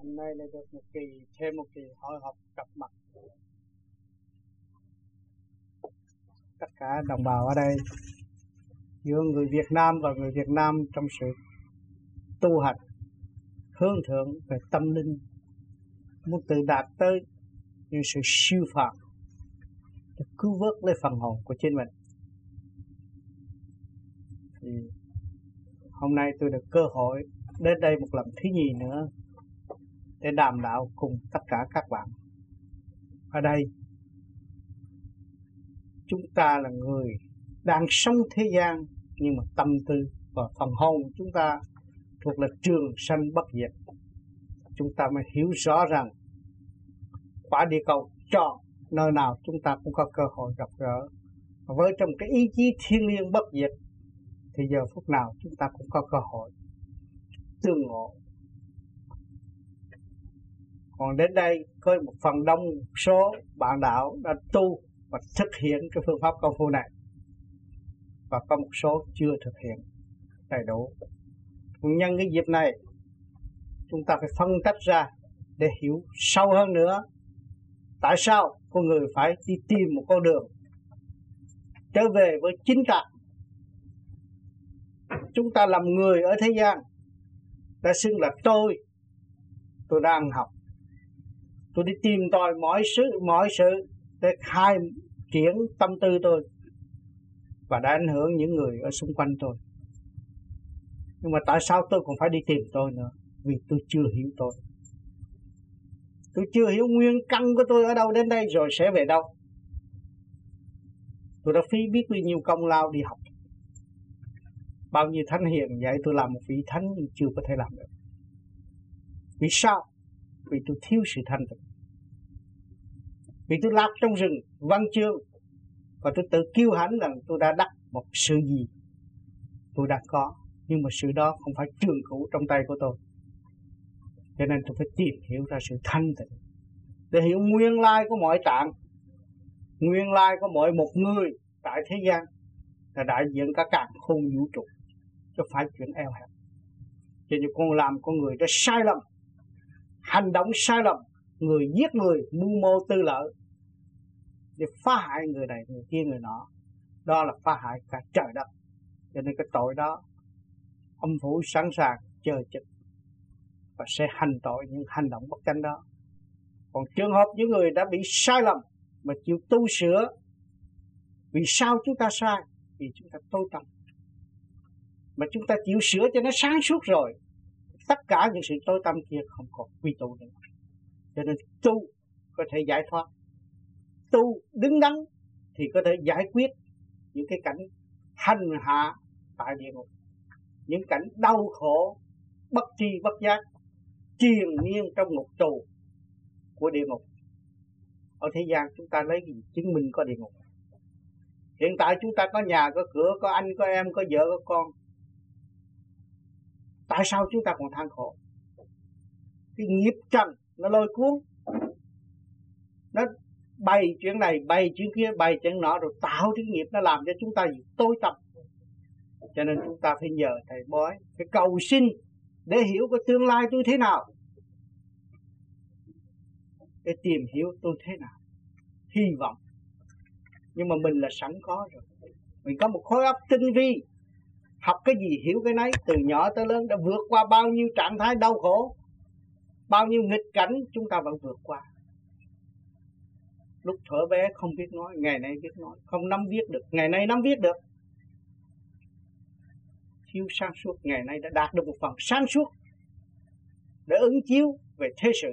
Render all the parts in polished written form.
Hôm nay là được thêm một kỳ hội họp gặp mặt tất cả đồng bào ở đây, giữa người Việt Nam và người Việt Nam trong sự tu hành hướng thượng về tâm linh, muốn tự đạt tới những sự siêu phàm để cứu vớt lấy phần hồn của chính mình. Thì hôm nay tôi được cơ hội đến đây một lần thứ nhì nữa để đàm đạo cùng tất cả các bạn. Ở đây chúng ta là người đang sống thế gian, nhưng mà tâm tư và phần hồn chúng ta thuộc là trường sanh bất diệt. Chúng ta mới hiểu rõ rằng quả địa cầu tròn, nơi nào chúng ta cũng có cơ hội gặp gỡ. Và với trong cái ý chí thiêng liêng bất diệt thì giờ phút nào chúng ta cũng có cơ hội tương ngộ. Còn đến đây có một phần đông số bạn đạo đã tu và thực hiện cái phương pháp công phu này, và có một số chưa thực hiện đầy đủ. Nhân cái dịp này chúng ta phải phân tách ra để hiểu sâu hơn nữa tại sao con người phải đi tìm một con đường trở về với chính trạng. Chúng ta làm người ở thế gian đã xưng là tôi đang học, tôi đi tìm tòi mọi sự để khai triển tâm tư tôi, và đã ảnh hưởng những người ở xung quanh tôi. Nhưng mà tại sao tôi còn phải đi tìm tôi nữa? Vì tôi chưa hiểu tôi. Tôi chưa hiểu nguyên căn của tôi ở đâu đến đây rồi sẽ về đâu. Tôi đã phí biết bao nhiêu công lao đi học. Bao nhiêu thánh hiền dạy tôi làm một vị thánh nhưng chưa có thể làm được. Vì sao? Vì tôi thiếu sự thanh tịnh. Vì tôi lạc trong rừng văn chương, và tôi tự kiêu hãnh rằng tôi đã đắc một sự gì tôi đã có, nhưng mà sự đó không phải trường cửu trong tay của tôi. Cho nên tôi phải tìm hiểu ra sự thanh tịnh để hiểu nguyên lai của mọi trạng, nguyên lai của mỗi một người tại thế gian là đại diện cả càn khôn vũ trụ, chứ phải chuyện eo hẹp. Cho nên con làm con người đã sai lầm, hành động sai lầm, người giết người mưu mô tư lợi để phá hại người này người kia người nọ, đó là phá hại cả trời đất. Cho nên cái tội đó âm phủ sẵn sàng chờ trực và sẽ hành tội những hành động bất chánh đó. Còn trường hợp những người đã bị sai lầm mà chịu tu sửa, vì sao chúng ta sai? Vì chúng ta tối tâm. Mà chúng ta chịu sửa cho nó sáng suốt rồi, tất cả những sự tối tâm kia không còn quy tụ nữa. Cho nên tu có thể giải thoát, tu đứng đắn thì có thể giải quyết những cái cảnh hành hạ tại địa ngục, những cảnh đau khổ bất tri bất giác triền miên trong ngục tù của địa ngục. Ở thế gian chúng ta lấy gì chứng minh có địa ngục? Hiện tại chúng ta có nhà, có cửa, có anh, có em, có vợ, có con. Tại sao chúng ta còn than khổ? Cái nghiệp trần nó lôi cuốn, nó bày chuyện này, bày chuyện kia, bày chuyện nọ, rồi tạo cái nghiệp nó làm cho chúng ta gì? Tối tâm. Cho nên chúng ta phải nhờ thầy bói, phải cầu xin để hiểu cái tương lai tôi thế nào, để tìm hiểu tôi thế nào. Hy vọng. Nhưng mà mình là sẵn có rồi. Mình có một khối óc tinh vi, học cái gì hiểu cái nấy, từ nhỏ tới lớn đã vượt qua bao nhiêu trạng thái đau khổ, bao nhiêu nghịch cảnh chúng ta vẫn vượt qua. Lúc thuở bé không biết nói, ngày nay biết nói, không nắm viết được, ngày nay nắm viết được. Thiếu sáng suốt, ngày nay đã đạt được một phần sáng suốt để ứng chiếu về thế sự.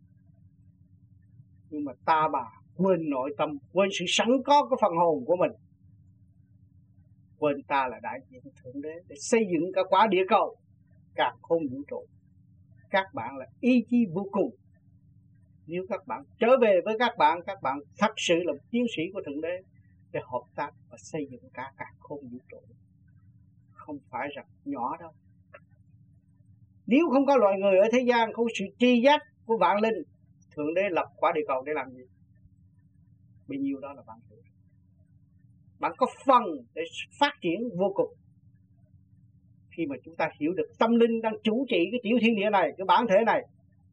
Nhưng mà ta bà quên nội tâm, quên sự sẵn có của phần hồn của mình, quên ta là đại diện Thượng Đế để xây dựng cả quả địa cầu, càn khôn vũ trụ. Các bạn là ý chí vô cùng. Nếu các bạn trở về với các bạn thật sự là chiến sĩ của Thượng Đế để hợp tác và xây dựng cả càn khôn vũ trụ. Không phải rằng nhỏ đâu. Nếu không có loài người ở thế gian, không có sự tri giác của vạn linh, Thượng Đế lập quả địa cầu để làm gì? Bấy nhiêu đó là bạn hiểu. Bạn có phần để phát triển vô cùng. Khi mà chúng ta hiểu được tâm linh đang chủ trị cái tiểu thiên địa này, cái bản thể này,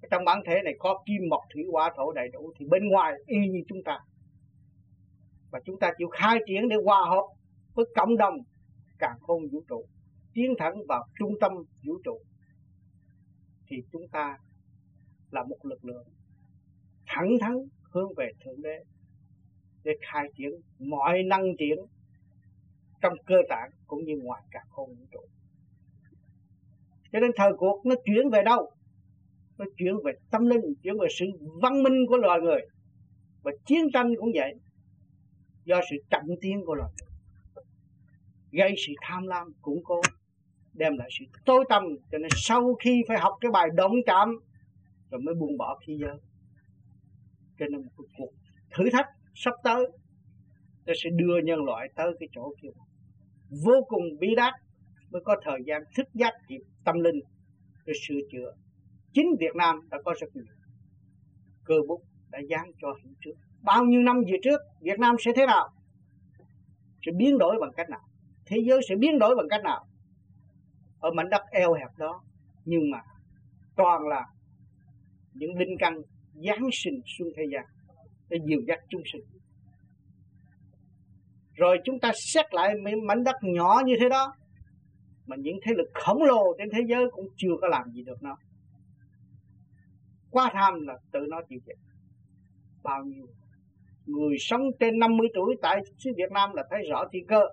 Trong bản thể này có kim mộc thủy hỏa thổ đầy đủ, thì bên ngoài y như chúng ta. Và chúng ta chịu khai triển để hòa hợp với cộng đồng càn khôn vũ trụ, tiến thẳng vào trung tâm vũ trụ, thì chúng ta là một lực lượng thẳng thắn hướng về Thượng Đế để khai triển mọi năng triển trong cơ tạng cũng như ngoài càn khôn vũ trụ. Cho nên thời cuộc nó chuyển về đâu? Nó chuyển về tâm linh, chuyển về sự văn minh của loài người. Và chiến tranh cũng vậy, do sự chậm tiến của loài người, gây sự tham lam củng cố, đem lại sự tối tăm. Cho nên sau khi phải học cái bài động chạm rồi mới buông bỏ khí giới. Cho nên một cuộc thử thách sắp tới nó sẽ đưa nhân loại tới cái chỗ kia vô cùng bi đát, mới có thời gian thức giác kịp tâm linh để sửa chữa. Chính Việt Nam đã có rất nhiều cơ bút đã dán cho hiện trước. Bao nhiêu năm về trước Việt Nam sẽ thế nào, sẽ biến đổi bằng cách nào, thế giới sẽ biến đổi bằng cách nào ở mảnh đất eo hẹp đó. Nhưng mà toàn là những linh căn giáng sinh xuống thế gian để dìu dắt chúng sinh. Rồi chúng ta xét lại mảnh đất nhỏ như thế đó, mà những thế lực khổng lồ trên thế giới cũng chưa có làm gì được nó. Quá tham là tự nó chịu chết. Bao nhiêu người sống trên 50 tuổi tại xứ Việt Nam là thấy rõ thiên cơ.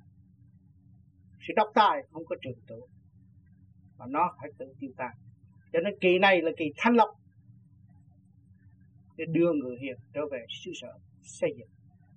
Sự độc tài không có trường trụ, và nó phải tự tiêu tan. Cho nên kỳ này là kỳ thanh lọc để đưa người hiền trở về xứ sở xây dựng.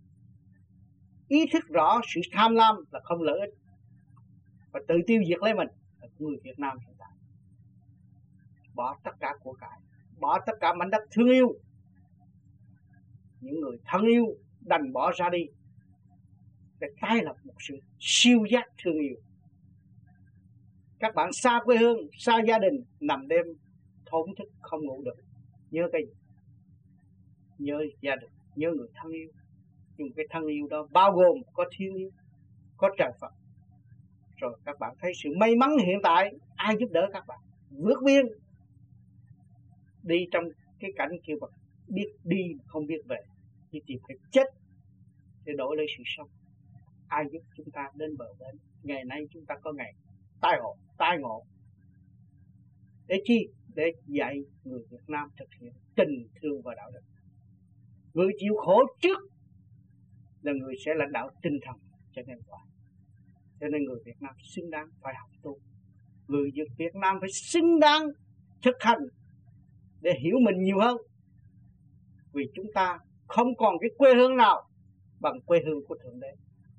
Ý thức rõ sự tham lam là không lợi ích và tự tiêu diệt lấy mình là người Việt Nam hiện tại. Bỏ tất cả của cải, bỏ tất cả mảnh đất thương yêu, những người thân yêu đành bỏ ra đi để tái lập một sự siêu giác thương yêu. Các bạn xa quê hương, xa gia đình, nằm đêm thổn thức không ngủ được, nhớ cái gì? Nhớ gia đình, nhớ người thân yêu. Nhưng cái thân yêu đó bao gồm có thiên yêu, có trời Phật. Rồi các bạn thấy sự may mắn hiện tại, ai giúp đỡ các bạn vượt biên đi trong cái cảnh kia, mà biết đi không biết về, đi tìm cái chết để đổi lấy sự sống. Ai giúp chúng ta đến bờ bến? Ngày nay chúng ta có ngày tai ngộ. Để chi? Để dạy người Việt Nam thực hiện tình thương và đạo đức. Người chịu khổ trước là người sẽ lãnh đạo tinh thần cho nhân loại. Cho nên người Việt Nam xứng đáng phải học tu. Người Việt Nam phải xứng đáng thực hành để hiểu mình nhiều hơn. Vì chúng ta không còn cái quê hương nào bằng quê hương của Thượng Đế.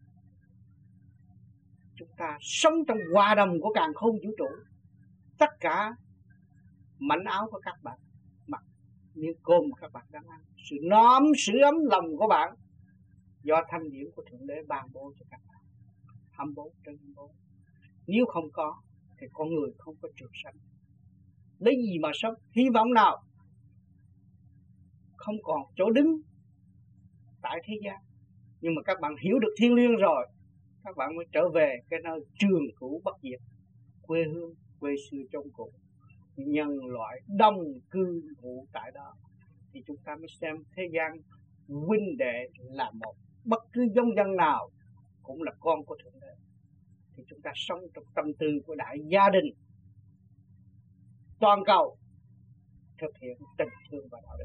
Chúng ta sống trong hòa đồng của càn khôn vũ trụ. Tất cả mảnh áo của các bạn mặc, miếng cơm các bạn đang ăn, sự nóm sưởi ấm lòng của bạn do thanh điển của Thượng Đế ban bố cho các bạn. 24/24. Nếu không có thì con người không có trường sanh. Lấy gì mà sống? Hy vọng nào? Không còn chỗ đứng tại thế gian. Nhưng mà các bạn hiểu được thiên liêng rồi, các bạn mới trở về cái nơi trường cửu bất diệt, quê hương, quê xưa trong cũ. Nhân loại đông cư ngụ tại đó, thì chúng ta mới xem thế gian huynh đệ là một. Bất cứ giống dân nào cũng là con của Thượng Đế. Thì chúng ta sống trong tâm tư của đại gia đình toàn cầu, thực hiện tình thương và đạo đức.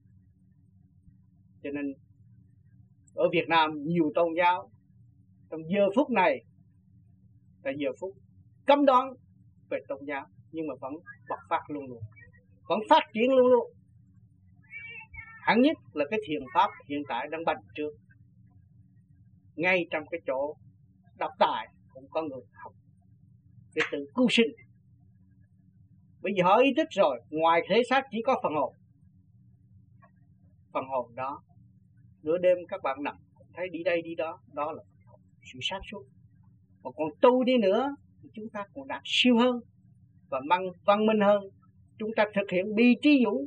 Cho nên ở Việt Nam nhiều tôn giáo trong giờ phút này là giờ phút cấm đoán về tôn giáo, nhưng mà vẫn bộc phát luôn luôn, vẫn phát triển luôn luôn. Hẳn nhất là cái thiền pháp hiện tại đang bành trướng. Ngay trong cái chỗ độc tài cũng có người học để tự cứu sinh. Bây giờ họ ý thức rồi, ngoài thể xác chỉ có phần hồn. Phần hồn đó, nửa đêm các bạn nằm thấy đi đây đi đó, đó là sự sáng suốt. Mà còn tu đi nữa thì chúng ta còn đạt siêu hơn và văn minh hơn. Chúng ta thực hiện bi trí dũng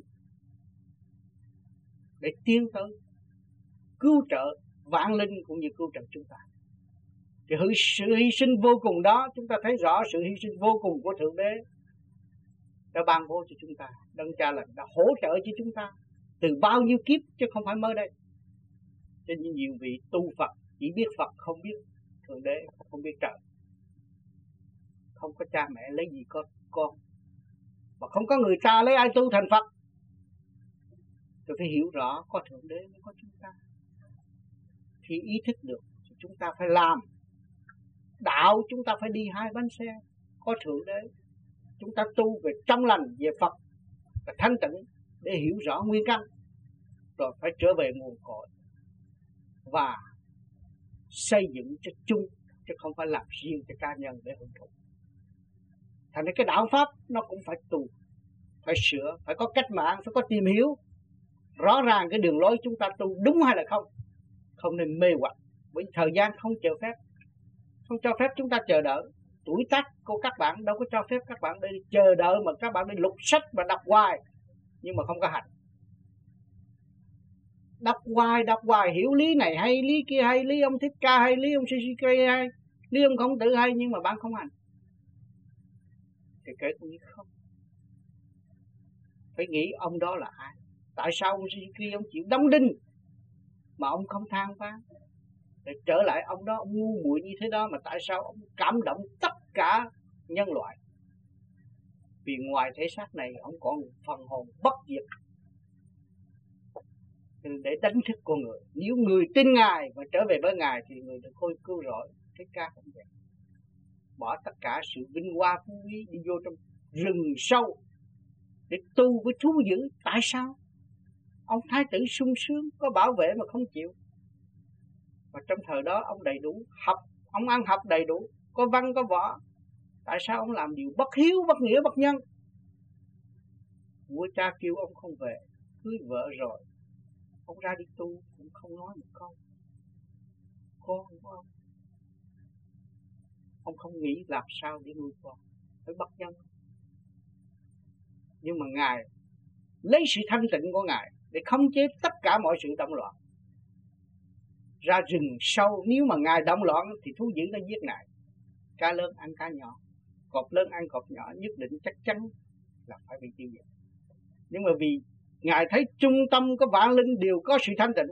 để tiến tới cứu trợ vạn linh cũng như cứu trợ chúng ta. Thì sự hy sinh vô cùng đó, chúng ta thấy rõ sự hy sinh vô cùng của Thượng Đế đã ban bố cho chúng ta. Đấng Cha Lành đã hỗ trợ cho chúng ta từ bao nhiêu kiếp chứ không phải mới đây. Cho nên nhiều vị tu Phật chỉ biết Phật không biết Thượng Đế, không biết trời. Không có cha mẹ lấy gì có con, mà không có người cha lấy ai tu thành Phật. Tôi phải hiểu rõ có Thượng Đế mới có chúng ta. Khi ý thức được thì chúng ta phải làm. Đạo chúng ta phải đi hai bánh xe. Có Thượng Đế, chúng ta tu về trong lành, về Phật và thanh tịnh để hiểu rõ nguyên căn, rồi phải trở về nguồn cội và xây dựng cho chung, chứ không phải làm riêng cho cá nhân để hưởng thụ. Thành ra cái đạo Pháp nó cũng phải tu, phải sửa, phải có cách mạng, phải có tìm hiểu rõ ràng cái đường lối chúng ta tu đúng hay là không. Không nên mê hoặc, bởi thời gian không cho phép, không cho phép chúng ta chờ đợi. Tuổi tác của các bạn đâu có cho phép các bạn đi chờ đợi mà các bạn đi lục sách và đọc hoài nhưng mà không có hành. Đọc hoài hiểu lý này hay, lý kia hay, lý ông Thích Ca hay, lý ông Sisi hay, lý ông Khổng Tử hay, nhưng mà bạn không hành thì kể cũng như không. Phải nghĩ ông đó là ai, tại sao ông Sisi ông chịu đóng đinh mà ông không than vãn, để trở lại ông đó, ông ngu muội như thế đó mà tại sao ông cảm động tất cả nhân loại. Vì ngoài thể xác này ông còn phần hồn bất diệt để đánh thức con người. Nếu người tin Ngài và trở về với Ngài thì người được khôi cứu rỗi. Thích Ca cũng vậy, bỏ tất cả sự vinh hoa phú quý đi vô trong rừng sâu để tu với thú dữ. Tại sao? Ông thái tử sung sướng có bảo vệ mà không chịu. Và trong thời đó ông đầy đủ học, ông ăn học đầy đủ, có văn có võ. Tại sao ông làm điều bất hiếu, bất nghĩa, bất nhân? Vua cha kêu ông không về, cưới vợ rồi ông ra đi tu cũng không nói một câu. Con của ông không nghĩ làm sao để nuôi con, phải bất nhân. Nhưng mà Ngài lấy sự thanh tịnh của Ngài để khống chế tất cả mọi sự động loạn. Ra rừng sâu, nếu mà Ngài động loạn thì thú dữ nó giết Ngài. Cá lớn ăn cá nhỏ, cọp lớn ăn cọp nhỏ, nhất định chắc chắn là phải bị tiêu diệt. Nhưng mà vì Ngài thấy trung tâm có vạn linh đều có sự thanh tịnh,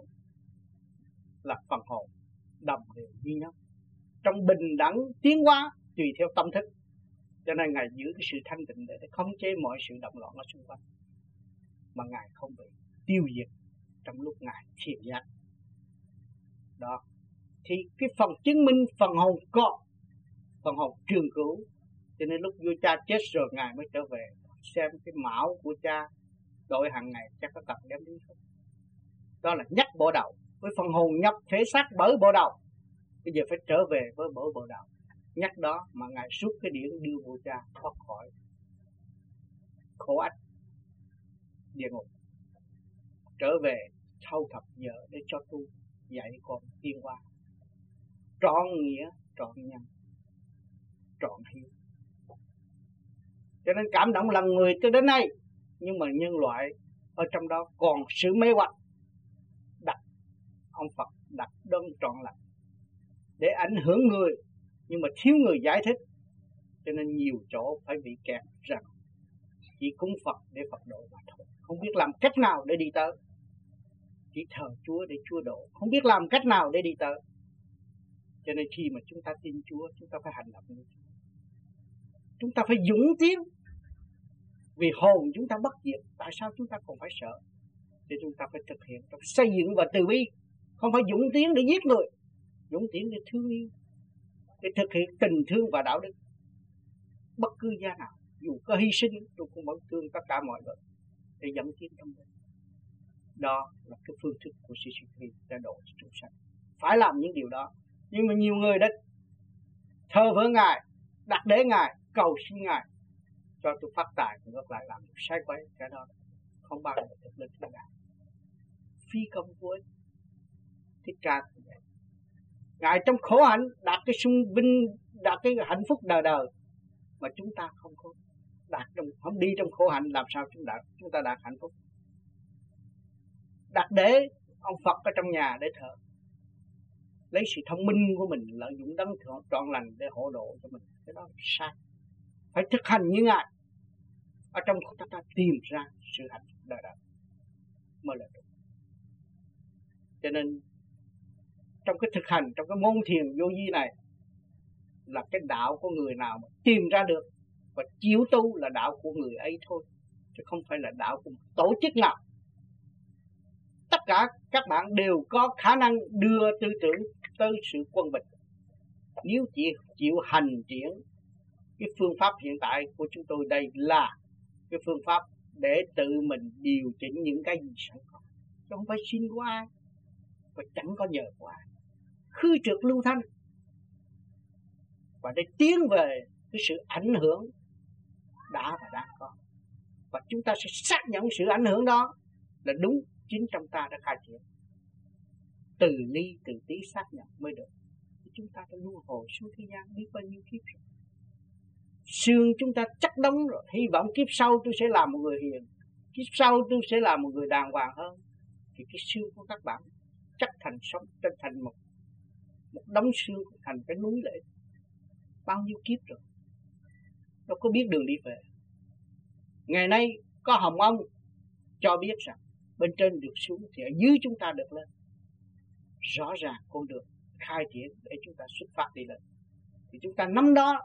là phần hồn đồng đều như nhau, trong bình đẳng tiến hóa tùy theo tâm thức. Cho nên Ngài giữ cái sự thanh tịnh để khống chế mọi sự động loạn ở xung quanh, mà Ngài không bị tiêu diệt trong lúc Ngài thiền giác. Đó thì cái phần chứng minh phần hồn có, phần hồn trường cửu. Cho nên lúc vua cha chết rồi Ngài mới trở về xem cái mão của cha đội hàng ngày chắc có cần đem đi không. Đó là nhắc bộ đầu, với phần hồn nhập thể xác bởi bộ đầu. Bây giờ phải trở về với bởi bộ đầu. Nhắc đó mà Ngài rút cái điển đưa vua cha thoát khỏi khổ ách địa ngục, trở về thâu thập vợ để cho tu dạy con tiên hóa, trọn nghĩa, trọn nhân, trọn hiếu. Cho nên cảm động lòng người cho đến nay, nhưng mà nhân loại ở trong đó còn sự mê hoặc, đặt ông Phật đặt đơn trọn lành để ảnh hưởng người, nhưng mà thiếu người giải thích. Cho nên nhiều chỗ phải bị kẹt rằng chỉ cúng Phật để Phật độ mà thôi, không biết làm cách nào để đi tới. Chỉ thờ Chúa để Chúa độ, không biết làm cách nào để đi tới. Cho nên khi mà chúng ta tin Chúa, chúng ta phải hành động như Chúa. Chúng ta phải dũng tiến, vì hồn chúng ta bất diệt. Tại sao chúng ta còn phải sợ? Thì chúng ta phải thực hiện trong xây dựng và từ bi. Không phải dũng tiến để giết người, dũng tiến để thương yêu, để thực hiện tình thương và đạo đức. Bất cứ giá nào, dù có hy sinh, tôi cũng vẫn thương tất cả mọi người để dẫn tiến trong đó. Đó là cái phương thức của sư Christ đã độ cho chúng sanh. Phải làm những điều đó. Nhưng mà nhiều người đã thờ với Ngài, đặt để Ngài, cầu xin Ngài cho tôi phát tài, ngược lại làm sai quấy. Cái đó không bao giờ được lên thiên đàng, phi công của Thích Ca cũng vậy. Ngài trong khổ hạnh đạt cái sung vinh, đạt cái hạnh phúc đời đời, mà chúng ta không có đạt trong, không đi trong khổ hạnh, làm sao chúng ta đạt hạnh phúc? Đặt để ông Phật ở trong nhà để thờ, lấy sự thông minh của mình lợi dụng đấng trọn lành để hộ độ cho mình, cái đó là sai. Phải thực hành như Ngài, ở trong ta tìm ra sự hạnh phúc đời đời mới là đúng. Cho nên trong cái thực hành, trong cái môn thiền vô vi này là cái đạo của người nào mà tìm ra được và chịu tu là đạo của người ấy thôi, chứ không phải là đạo của một tổ chức nào. Tất cả các bạn đều có khả năng đưa tư tưởng tới sự quân bình, nếu chỉ chịu hành triển. Cái phương pháp hiện tại của chúng tôi đây là cái phương pháp để tự mình điều chỉnh những cái gì sẵn có, chứ không phải xin của ai và chẳng có nhờ của ai. Khư trượt lưu thanh, và để tiến về cái sự ảnh hưởng đã và đang có, và chúng ta sẽ xác nhận sự ảnh hưởng đó là đúng. Chính trong ta đã khai triển, từ ly từ tí xác nhận mới được. Chúng ta đã luân hồi xuống thế gian biết bao nhiêu kiếp rồi, xương chúng ta chắc đóng rồi. Hy vọng kiếp sau tôi sẽ làm một người hiền, kiếp sau tôi sẽ làm một người đàng hoàng hơn. Thì cái xương của các bạn chắc thành sống, thành một đống xương, thành cái núi lệ bao nhiêu kiếp rồi, đâu có biết đường đi về. Ngày nay có Hồng Ông cho biết rằng bên trên được xuống thì ở dưới chúng ta được lên. Rõ ràng con đường khai triển để chúng ta xuất phát đi lên, thì chúng ta nắm đó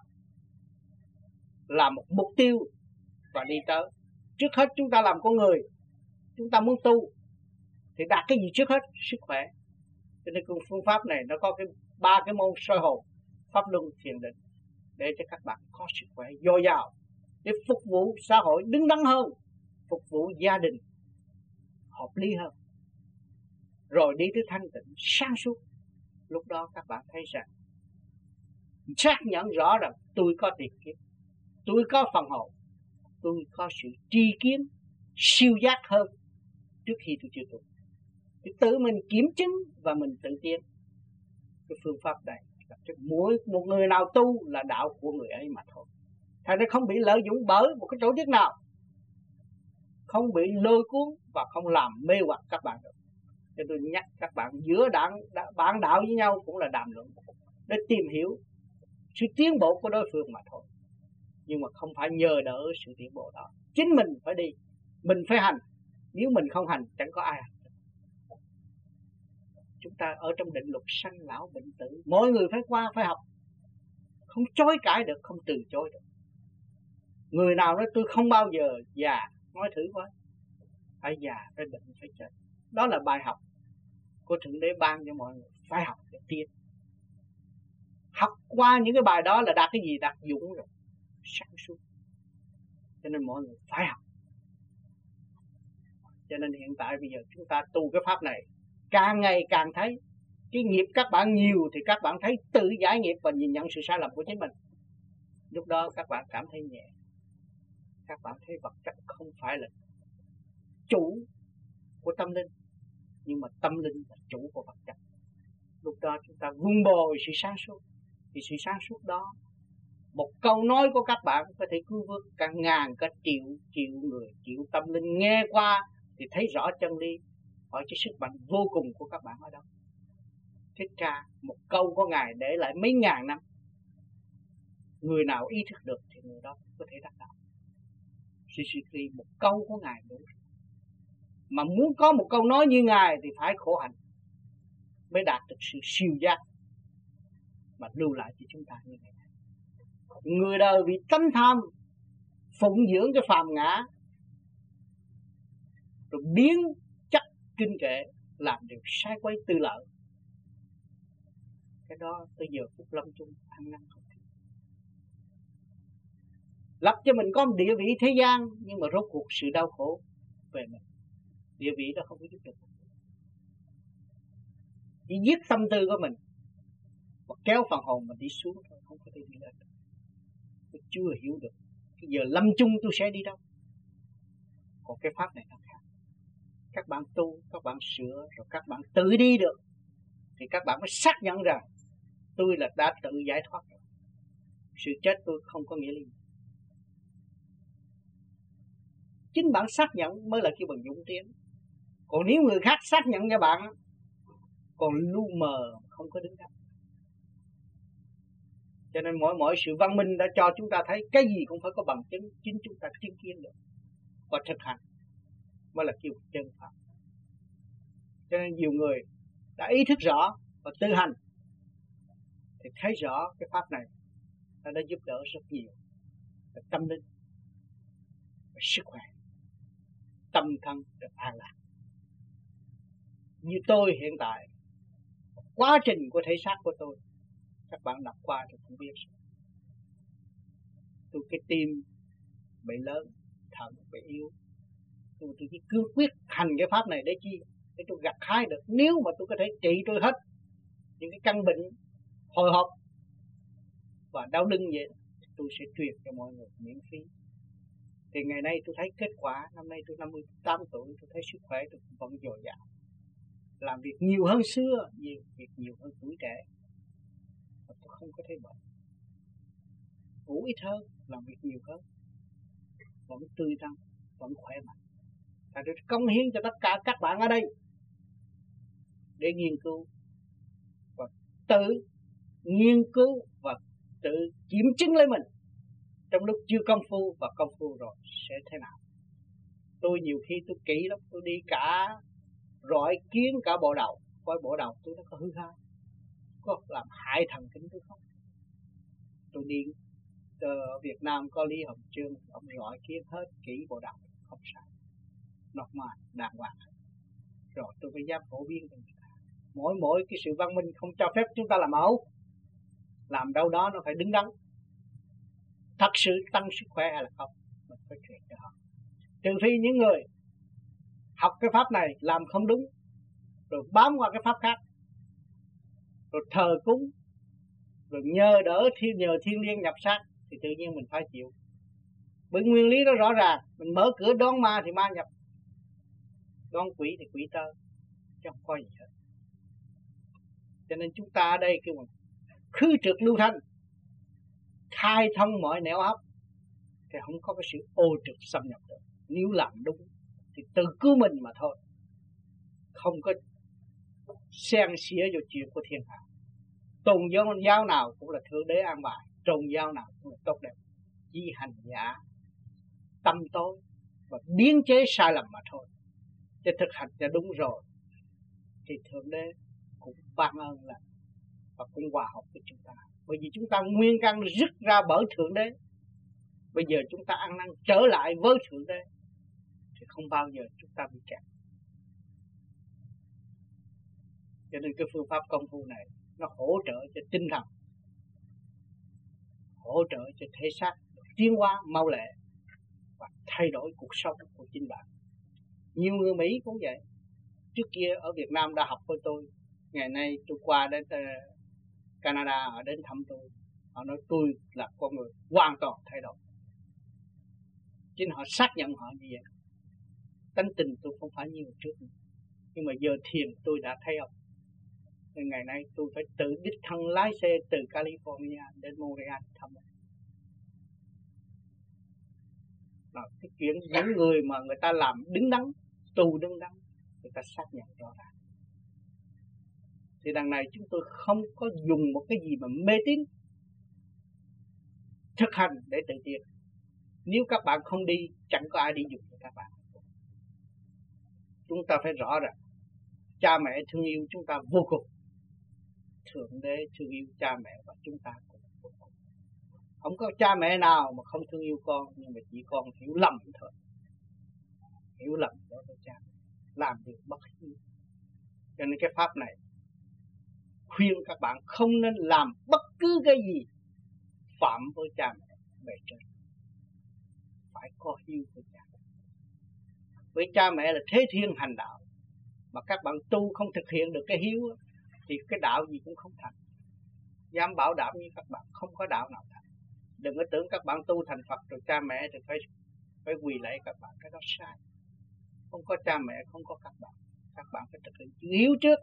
là một mục tiêu và đi tới. Trước hết chúng ta làm con người, chúng ta muốn tu thì đạt cái gì trước hết? Sức khỏe. Cho nên phương pháp này nó có ba cái môn soi hồn, pháp luân, thiền định, để cho các bạn có sức khỏe dồi dào để phục vụ xã hội đứng đắn hơn, phục vụ gia đình hợp lý hơn, rồi đi tới thanh tịnh sáng suốt. Lúc đó các bạn thấy rằng xác nhận rõ rằng tôi có tiền kiếp, tôi có phần hồn, tôi có sự tri kiến siêu giác hơn trước khi tôi chưa tu. Thì tự mình kiểm chứng và mình tự tiến. Cái phương pháp này mỗi một người nào tu là đạo của người ấy mà thôi. Thành ra không bị lợi dụng bởi một cái tổ chức nào, không bị lôi cuốn và không làm mê hoặc các bạn được. Cho tôi nhắc các bạn, giữa bạn đạo với nhau cũng là đàm luận để tìm hiểu sự tiến bộ của đối phương mà thôi. Nhưng mà không phải nhờ đỡ sự tiến bộ đó. Chính mình phải đi, mình phải hành. Nếu mình không hành chẳng có ai hành. Chúng ta ở trong định luật sanh lão bệnh tử, mỗi người phải qua, phải học, không chối cãi được, không từ chối được. Người nào nói tôi không bao giờ già, nói thử coi, phải già, phải bệnh, phải chết. Đó là bài học của Thượng Đế ban cho mọi người, phải học để tiến. Học qua những cái bài đó là đạt cái gì? Đạt dũng rồi, sáng suốt. Cho nên mọi người phải học. Cho nên hiện tại bây giờ chúng ta tu cái pháp này, càng ngày càng thấy cái nghiệp các bạn nhiều thì các bạn thấy tự giải nghiệp và nhìn nhận sự sai lầm của chính mình. Lúc đó các bạn cảm thấy nhẹ. Các bạn thấy vật chất không phải là chủ của tâm linh, nhưng mà tâm linh là chủ của vật chất. Lúc đó chúng ta vun bồi sự sáng suốt. Thì sự sáng suốt đó, một câu nói của các bạn có thể cứu vớt cả ngàn, cả triệu người, triệu tâm linh nghe qua thì thấy rõ chân lý. Hỏi cái sức mạnh vô cùng của các bạn ở đâu? Thích Ca một câu của Ngài để lại mấy ngàn năm. Người nào ý thức được thì người đó có thể đắc đạo. Sri một câu của Ngài đủ. Mà muốn có một câu nói như Ngài thì phải khổ hạnh mới đạt được sự siêu giác mà lưu lại cho chúng ta như vậy. Người đời vì tánh tham phụng dưỡng cái phàm ngã, rồi biến chất kinh kệ làm điều sai quấy tư lợi. Cái đó tới giờ phút lâm chung ăn năn không kịp. Lập cho mình có một địa vị thế gian, nhưng mà rốt cuộc sự đau khổ về mình. Địa vị đó không có giúp được. Chỉ giết tâm tư của mình và kéo phần hồn mình đi xuống thôi, không có thể đi lên. Tôi chưa hiểu được cái giờ lâm chung tôi sẽ đi đâu. Còn cái pháp này nó khác. Các bạn tu, các bạn sửa, rồi các bạn tự đi được, thì các bạn mới xác nhận rằng tôi là đã tự giải thoát rồi. Sự chết tôi không có nghĩa lý. Chính bạn xác nhận mới là kêu bằng dũng tiến. Còn nếu người khác xác nhận cho bạn, còn lu mờ không có đứng đắn. Cho nên mỗi sự văn minh đã cho chúng ta thấy cái gì cũng phải có bằng chứng, chính chúng ta chứng kiến được và thực hành mới là kêu chân pháp. Cho nên nhiều người đã ý thức rõ và tự hành thì thấy rõ cái pháp này nó đã giúp đỡ rất nhiều về tâm linh, về sức khỏe, tâm thân được an lạc. Như tôi hiện tại, quá trình của thể xác của tôi, các bạn đọc qua thì cũng biết. Tôi cái tim bị lớn, thận bị yếu. Tôi chỉ cương quyết hành cái pháp này để chi? Để tôi gặt hái được. Nếu mà tôi có thể trị tôi hết những cái căn bệnh hồi hộp và đau lưng vậy, tôi sẽ truyền cho mọi người miễn phí. Thì ngày nay tôi thấy kết quả. Năm nay tôi 58 tuổi, tôi thấy sức khỏe tôi vẫn dồi dào, làm việc nhiều hơn xưa, việc nhiều hơn tuổi trẻ, và tôi không có thấy bệnh. Ngủ ít hơn, làm việc nhiều hơn, vẫn tươi tắn, vẫn khỏe mạnh. Và tôi cống hiến cho tất cả các bạn ở đây để nghiên cứu và tự nghiên cứu và tự kiểm chứng lấy mình trong lúc chưa công phu và công phu rồi sẽ thế nào. Tôi nhiều khi tôi kỹ lắm, tôi đi cả rọi kiến cả bộ đầu, coi bộ đầu tôi nó có hư hao, có làm hại thần kinh tôi không. Tôi đi ở Việt Nam có Lý Hồng Chương, ông rọi kiến hết kỹ bộ đầu không sao, nọc mài đàng hoàng. Rồi tôi phải dám phổ biến cho người ta. Mỗi cái sự văn minh không cho phép chúng ta làm mẫu, làm đâu đó nó phải đứng đắn, thật sự tăng sức khỏe hay là không, mình phải truyền cho họ. Trừ phi những người học cái pháp này làm không đúng, rồi bám qua cái pháp khác, rồi thờ cúng, rồi nhờ thiên liêng nhập sát, thì tự nhiên mình phải chịu. Bởi nguyên lý đó rõ ràng, mình mở cửa đón ma thì ma nhập, đón quỷ thì quỷ tới, chứ không có gì hết. Cho nên chúng ta ở đây kêu bằng khứ trượt lưu thanh, khai thông mọi nẻo hấp, thì không có cái sự ô trượt xâm nhập được. Nếu làm đúng thì tự cứu mình mà thôi, không có xen xía vô chuyện của thiên hạ. Tôn giáo nào cũng là thượng đế an bài, tôn giáo nào cũng là tốt đẹp, chỉ hành giả tâm tối và biến chế sai lầm mà thôi. Chứ thực hành cho đúng rồi thì thượng đế cũng ban ơn là và cũng hòa hợp với chúng ta. Bởi vì chúng ta nguyên căn rứt ra bởi thượng đế, bây giờ chúng ta ăn năn trở lại với thượng đế thì không bao giờ chúng ta bị kẹt. Cho nên cái phương pháp công phu này nó hỗ trợ cho tinh thần, hỗ trợ cho thể xác tiến hóa mau lẹ và thay đổi cuộc sống của chính bạn. Nhiều người Mỹ cũng vậy. Trước kia ở Việt Nam đã học với tôi, ngày nay tôi qua đến Canada, họ đến thăm tôi, họ nói tôi là con người hoàn toàn thay đổi. Chính họ xác nhận họ như vậy. Tánh tình tôi không phải như trước nữa, nhưng mà giờ thiền tôi đã thấy ông. Nên ngày nay tôi phải tự đích thân lái xe từ California đến Montreal thăm. Cái chuyện những người mà người ta làm đứng đắn, tu đứng đắn, người ta xác nhận rõ ràng. Thì đằng này chúng tôi không có dùng một cái gì mà mê tín, thực hành để tự tiến. Nếu các bạn không đi, chẳng có ai đi dùng cho các bạn. Chúng ta phải rõ ràng cha mẹ thương yêu chúng ta vô cùng, thượng đế thương yêu cha mẹ và chúng ta cũng vô cùng. Không có cha mẹ nào mà không thương yêu con, nhưng mà chỉ con hiểu lầm thôi, hiểu lầm đối với cha mẹ, làm việc bất hiếu. Cho nên cái pháp này khuyên các bạn không nên làm bất cứ cái gì phạm với cha mẹ bề trên. Phải có hiếu với cha mẹ. Với cha mẹ là thế thiên hành đạo, mà các bạn tu không thực hiện được cái hiếu thì cái đạo gì cũng không thành. Dám bảo đảm như các bạn không có đạo nào thành. Đừng có tưởng các bạn tu thành Phật rồi cha mẹ thì phải quỳ lạy các bạn, cái đó sai. Không có cha mẹ, không có các bạn phải thực hiện chữ hiếu trước.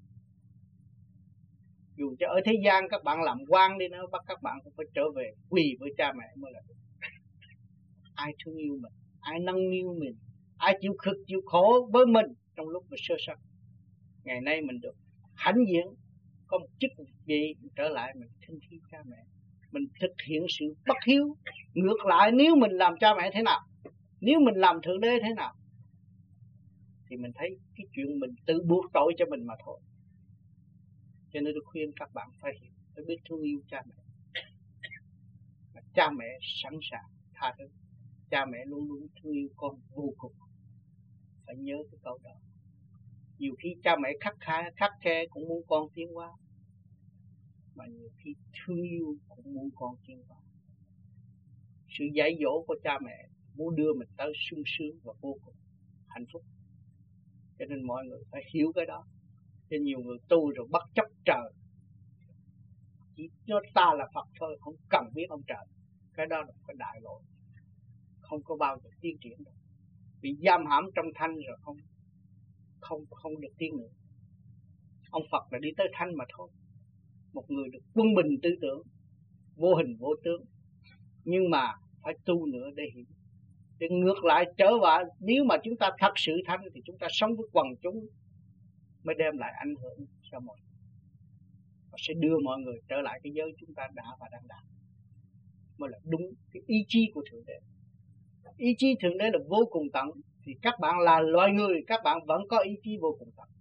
Dù cho ở thế gian các bạn làm quan đi nữa, bắt các bạn cũng phải trở về quỳ với cha mẹ mới là được. Ai thương yêu mình, ai nâng niu mình, ai chịu cực chịu khổ với mình trong lúc mình sơ sanh. Ngày nay mình được hãnh diện, có một chức vị trở lại mình thinh thiêng cha mẹ, mình thực hiện sự bất hiếu. Ngược lại nếu mình làm cha mẹ thế nào, nếu mình làm thượng đế thế nào, thì mình thấy cái chuyện mình tự buộc tội cho mình mà thôi. Cho nên tôi khuyên các bạn phải hiểu, phải biết thương yêu cha mẹ. Mà cha mẹ sẵn sàng tha thứ, cha mẹ luôn luôn thương yêu con vô cùng. Phải nhớ cái câu đó. Nhiều khi cha mẹ khắt khe cũng muốn con tiến hóa, mà nhiều khi thương yêu cũng muốn con tiến hóa. Sự dạy dỗ của cha mẹ muốn đưa mình tới sung sướng và vô cùng hạnh phúc. Cho nên mọi người phải hiểu cái đó. Cho nhiều người tu rồi bất chấp trời, chỉ nói ta là Phật thôi, không cần biết ông trời. Cái đó là cái đại lỗi, không có bao giờ tiến triển được. Bị giam hãm trong thanh rồi không được tiến nữa. Ông Phật là đi tới thanh mà thôi. Một người được quân bình tư tưởng, vô hình vô tướng, nhưng mà phải tu nữa để hiểu. Để ngược lại trở vào, nếu mà chúng ta thật sự thanh thì chúng ta sống với quần chúng mới đem lại ảnh hưởng cho mọi người, và sẽ đưa mọi người trở lại cái giới chúng ta đã và đang đạt, mới là đúng cái ý chí của Thượng Đế. Ý chí Thượng Đế là vô cùng tận, thì các bạn là loài người, các bạn vẫn có ý chí vô cùng tận.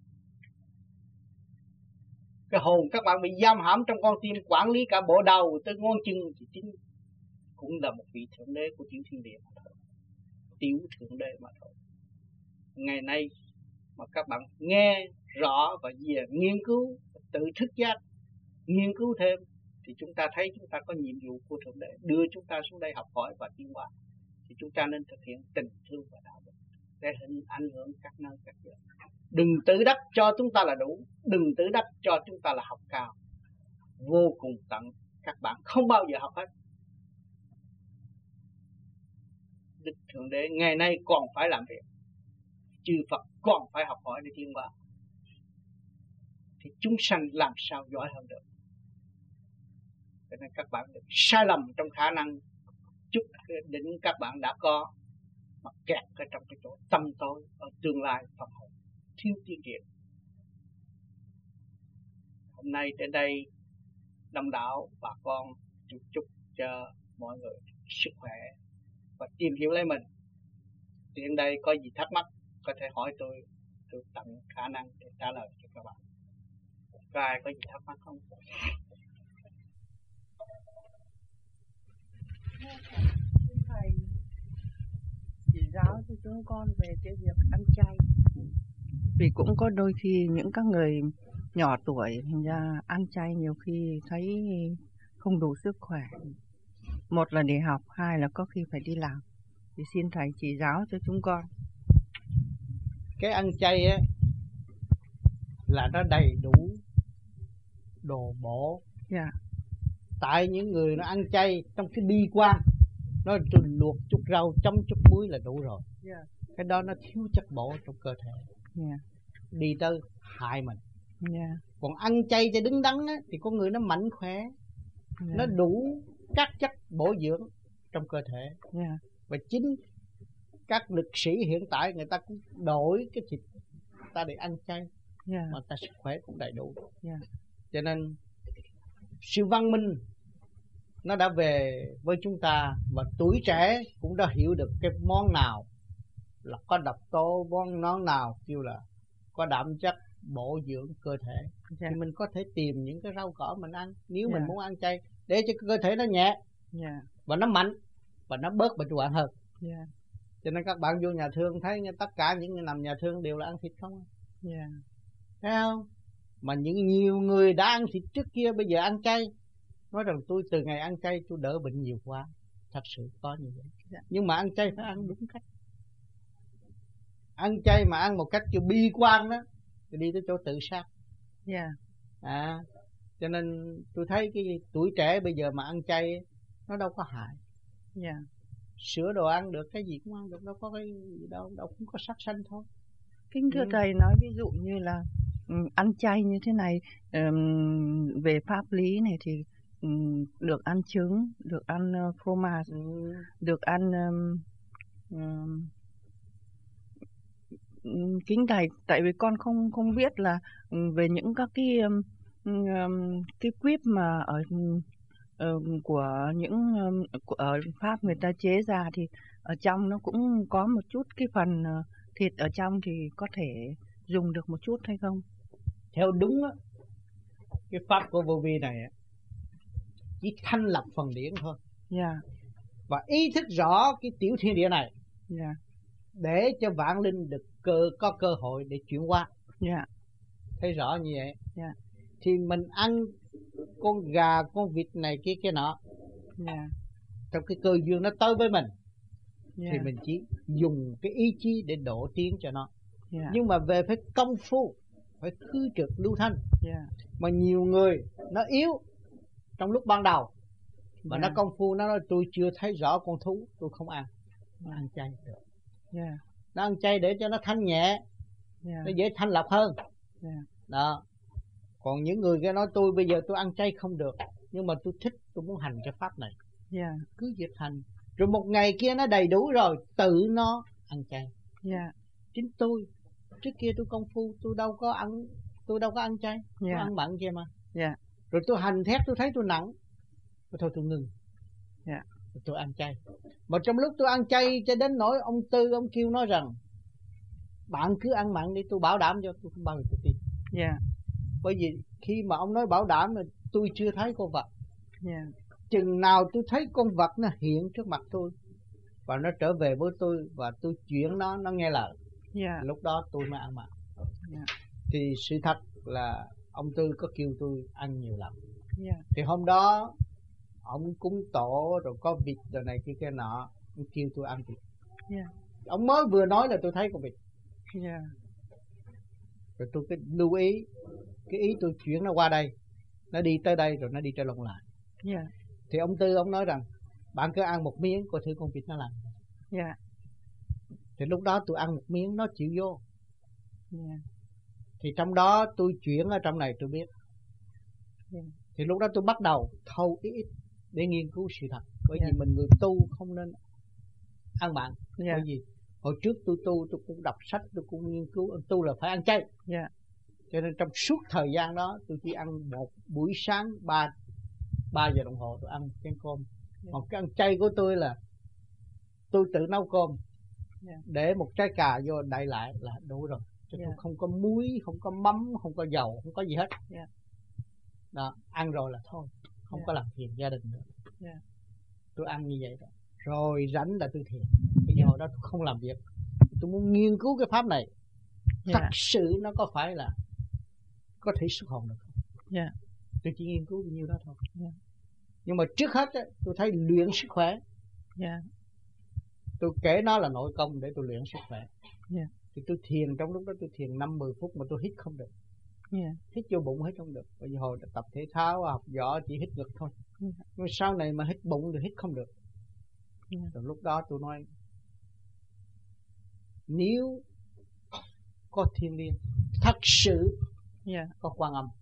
Cái hồn các bạn bị giam hãm trong con tim, quản lý cả bộ đầu tới ngón chân, thì chính cũng là một vị Thượng Đế của tiểu thiên địa mà thôi, tiểu Thượng Đế mà thôi. Ngày nay mà các bạn nghe rõ và về nghiên cứu, tự thức giác, nghiên cứu thêm, thì chúng ta thấy chúng ta có nhiệm vụ của Thượng Đế đưa chúng ta xuống đây học hỏi và tiến hóa. Thì chúng ta nên thực hiện tình thương và đạo đức để ảnh hưởng các nơi các giới. Đừng tự đắc cho chúng ta là đủ, đừng tự đắc cho chúng ta là học cao. Vô cùng tận, các bạn không bao giờ học hết. Đức Thượng Đế ngày nay còn phải làm việc, chư Phật còn phải học hỏi để tiến hóa, thì chúng sanh làm sao giỏi hơn được. Cho nên các bạn đừng sai lầm trong khả năng chút cái đỉnh các bạn đã có, mà kẹt ở trong cái chỗ tâm tối ở tương lai phần hồn thiếu tiến triển. Hôm nay đến đây đông đảo bà con chúc cho mọi người sức khỏe và tìm hiểu lấy mình. Tiện đây có gì thắc mắc có thể hỏi tôi tận khả năng để trả lời cho các bạn. Có ai có gì thắc mắc không? Thầy chỉ giáo cho chúng con về cái việc ăn chay. Vì cũng có đôi khi những các người nhỏ tuổi thành ra ăn chay nhiều khi thấy không đủ sức khỏe. Một là để học, hai là có khi phải đi làm. Thì xin thầy chỉ giáo cho chúng con. Cái ăn chay á là nó đầy đủ đồ bổ. Yeah. Tại những người nó ăn chay trong cái bi quan, nó luộc chút rau chấm chút muối là đủ rồi. Yeah. Cái đó nó thiếu chất bổ trong cơ thể. Yeah. Đi tới hại mình. Yeah. Còn ăn chay cho đứng đắn á, thì con người nó mạnh khỏe. Yeah. Nó đủ các chất bổ dưỡng trong cơ thể. Yeah. Và chính các lực sĩ hiện tại người ta cũng đổi cái thịt ta để ăn chay. Yeah. Mà ta sức khỏe cũng đầy đủ. Yeah. Cho nên sự văn minh nó đã về với chúng ta, và tuổi trẻ cũng đã hiểu được cái món nào là có độc tố, món nào kêu là có đạm chất bổ dưỡng cơ thể. Yeah. Thì mình có thể tìm những cái rau cỏ mình ăn nếu mình muốn ăn chay, để cho cơ thể nó nhẹ. Yeah. Và nó mạnh và nó bớt bệnh hoạn hơn. Yeah. Cho nên các bạn vô nhà thương thấy tất cả những người nằm nhà thương đều là ăn thịt không? Yeah. Thấy không? Mà nhiều người đã ăn thịt trước kia bây giờ ăn chay, nói rằng tôi từ ngày ăn chay tôi đỡ bệnh nhiều quá. Thật sự có như vậy. Yeah. Nhưng mà ăn chay phải ăn đúng cách. Ăn chay mà ăn một cách kiểu bi quan đó thì đi tới chỗ tự sát. Yeah. Cho nên tôi thấy cái tuổi trẻ bây giờ mà ăn chay nó đâu có hại. Yeah. Sữa đồ ăn được, cái gì cũng ăn được, đâu có cái gì đâu cũng có sát sanh thôi. Kính thưa thầy, nói ví dụ như là ăn chay như thế này, về pháp lý này thì được ăn trứng, được ăn fromage, được ăn kính thầy, tại vì con không biết là về những các cái quýt mà ở của những ở Pháp người ta chế ra thì ở trong nó cũng có một chút cái phần thịt ở trong, thì có thể dùng được một chút hay không? Theo đúng á, cái pháp của vô vi này chỉ thanh lập phần điển thôi. Yeah. Và ý thức rõ cái tiểu thiên địa này, Yeah. để cho vạn linh được có cơ hội để chuyển hóa. Yeah. Thấy rõ như vậy. Yeah. Thì mình ăn con gà, con vịt này kia nọ, Yeah. trong cái cơ duyên nó tới với mình, Yeah. thì mình chỉ dùng cái ý chí để độ tiến cho nó. Yeah. Nhưng mà về phải công phu, phải khứ trực lưu thanh. Yeah. Mà nhiều người nó yếu trong lúc ban đầu, mà nó công phu, nó nói tôi chưa thấy rõ con thú, tôi không ăn. Nó ăn chay được. Yeah. Nó ăn chay để cho nó thanh nhẹ. Yeah. Nó dễ thanh lọc hơn. Yeah. Đó. Còn những người kia nói tôi bây giờ tôi ăn chay không được, nhưng mà tôi thích, tôi muốn hành cái pháp này. Yeah. Cứ việc hành. Rồi một ngày kia nó đầy đủ rồi, tự nó ăn chay. Yeah. Chính tôi, trước kia tôi công phu, tôi đâu có ăn chay. Tôi ăn mặn kia mà. Yeah. Rồi tôi hành thét, tôi thấy tôi nặng, thôi tôi ngừng. Yeah. Rồi tôi ăn chay. Mà trong lúc tôi ăn chay cho đến nỗi ông Tư ông kêu nói rằng bạn cứ ăn mặn đi, tôi bảo đảm cho, tôi không bao giờ tôi tin. Yeah. Bởi vì khi mà ông nói bảo đảm là tôi chưa thấy con vật. Yeah. Chừng nào tôi thấy con vật nó hiện trước mặt tôi và nó trở về với tôi và tôi chuyển nó nghe lời, Yeah. lúc đó tôi mới ăn mặn. Yeah. Thì sự thật là ông Tư có kêu tôi ăn nhiều lần. Yeah. Thì hôm đó ông cúng tổ rồi có vịt rồi này kia nọ, ông kêu tôi ăn vịt. Yeah. Ông mới vừa nói là tôi thấy con vịt. Yeah. Rồi tôi cứ lưu ý, cái ý tôi chuyển nó qua đây, nó đi tới đây rồi nó đi trở lộn lại. Yeah. Thì ông Tư ông nói rằng bạn cứ ăn một miếng coi thử con vịt nó làm. Yeah. Thì lúc đó tôi ăn một miếng nó chịu vô. Yeah. Thì trong đó tôi chuyển ở trong này tôi biết. Yeah. Thì lúc đó tôi bắt đầu thâu ít để nghiên cứu sự thật. Bởi vì mình người tu không nên ăn mặn. Yeah. Bởi vì hồi trước tôi tu, tôi cũng đọc sách, tôi cũng nghiên cứu tu là phải ăn chay. Yeah. Cho nên trong suốt thời gian đó tôi chỉ ăn một buổi sáng 3 giờ đồng hồ tôi ăn một chén cơm. Yeah. Một cái ăn chay của tôi là tôi tự nấu cơm. Yeah. Để một trái cà vô đậy lại là đủ rồi. Chứ tôi không có muối, không có mắm, không có dầu, không có gì hết. Yeah. Đó, ăn rồi là thôi, không có làm phiền gia đình nữa. Yeah. Tôi ăn như vậy đó. Rồi rảnh là tôi thiền. Bây giờ đó tôi không làm việc, tôi muốn nghiên cứu cái pháp này. Thật sự nó có phải là có thể xuất hồn được không? Yeah. Tôi chỉ nghiên cứu bao nhiêu đó thôi. Yeah. Nhưng mà trước hết tôi thấy luyện sức khỏe. Yeah. Tôi kể nó là nội công để tôi luyện sức khỏe. Yeah. Thì tôi thiền, trong lúc đó tôi thiền 5-10 phút mà tôi hít không được. Yeah. Hít vô bụng hít không được. Bởi vì hồi tập thể thao, học võ chỉ hít ngực thôi. Yeah. Nhưng sau này mà hít bụng thì hít không được. Yeah. Rồi lúc đó tôi nói, nếu có thiên liêng thật sự có Quan Âm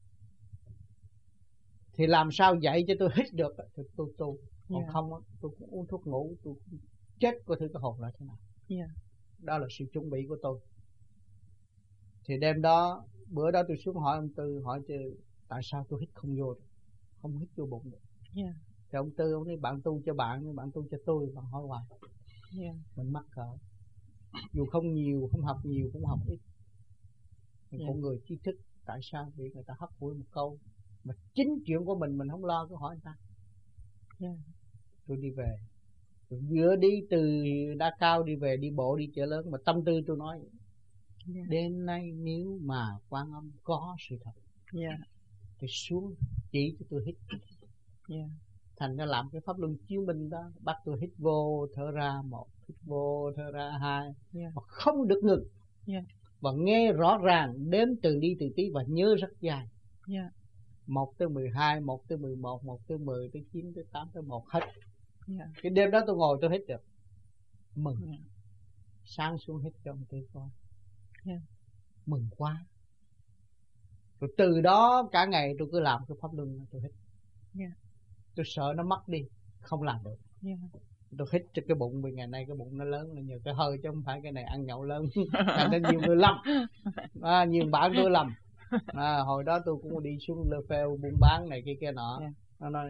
thì làm sao dạy cho tôi hít được thì tôi tu. Còn không tôi cũng uống thuốc ngủ, tôi cũng chết coi thử cái hồn là thế nào. Đó là sự chuẩn bị của tôi. Thì đêm đó, bữa đó tôi xuống hỏi ông Tư, hỏi tại sao tôi hít không vô được, không hít vô bụng được. Thì ông Tư ông nói bạn tu cho bạn, bạn tu cho tôi, bạn hỏi hoài. Mình mắc cỡ. Dù không nhiều, không học nhiều, cũng học ít. Con người trí thức, tại sao bị người ta hấp hủi một câu mà chính chuyện của mình không lo, cứ hỏi người ta. Tôi đi về, tôi vừa đi từ Đa Cao đi về, đi bộ đi chợ lớn, mà tâm tư tôi nói đêm nay nếu mà Quan Âm có sự thật thì xuống chỉ cho tôi hít. Thành ra làm cái pháp luân chiếu minh đó, bắt tôi hít vô thở ra 1, hít vô thở ra 2, mà không được ngừng. Và nghe rõ ràng, đếm từng đi từng tí và nhớ rất dài. 1 tới 12, 1 tới 11, 1 tới 10, tới 9, tới 8, tới 1 hết. Cái đêm đó tôi ngồi tôi hít được. Mừng. Sáng xuống hít cho ông Tư coi. Mừng quá. Rồi từ đó cả ngày tôi cứ làm cái pháp luân tôi hít. Tôi sợ nó mất đi, không làm được. Tôi hít cho cái bụng, vì ngày nay cái bụng nó lớn là nhờ cái hơi chứ không phải cái này ăn nhậu lớn. Thành ra nhiều người lầm. Nhiều bạn tôi lầm. Hồi đó tôi cũng đi xuống Lơ Phêu buôn bán này kia nọ. Nó nói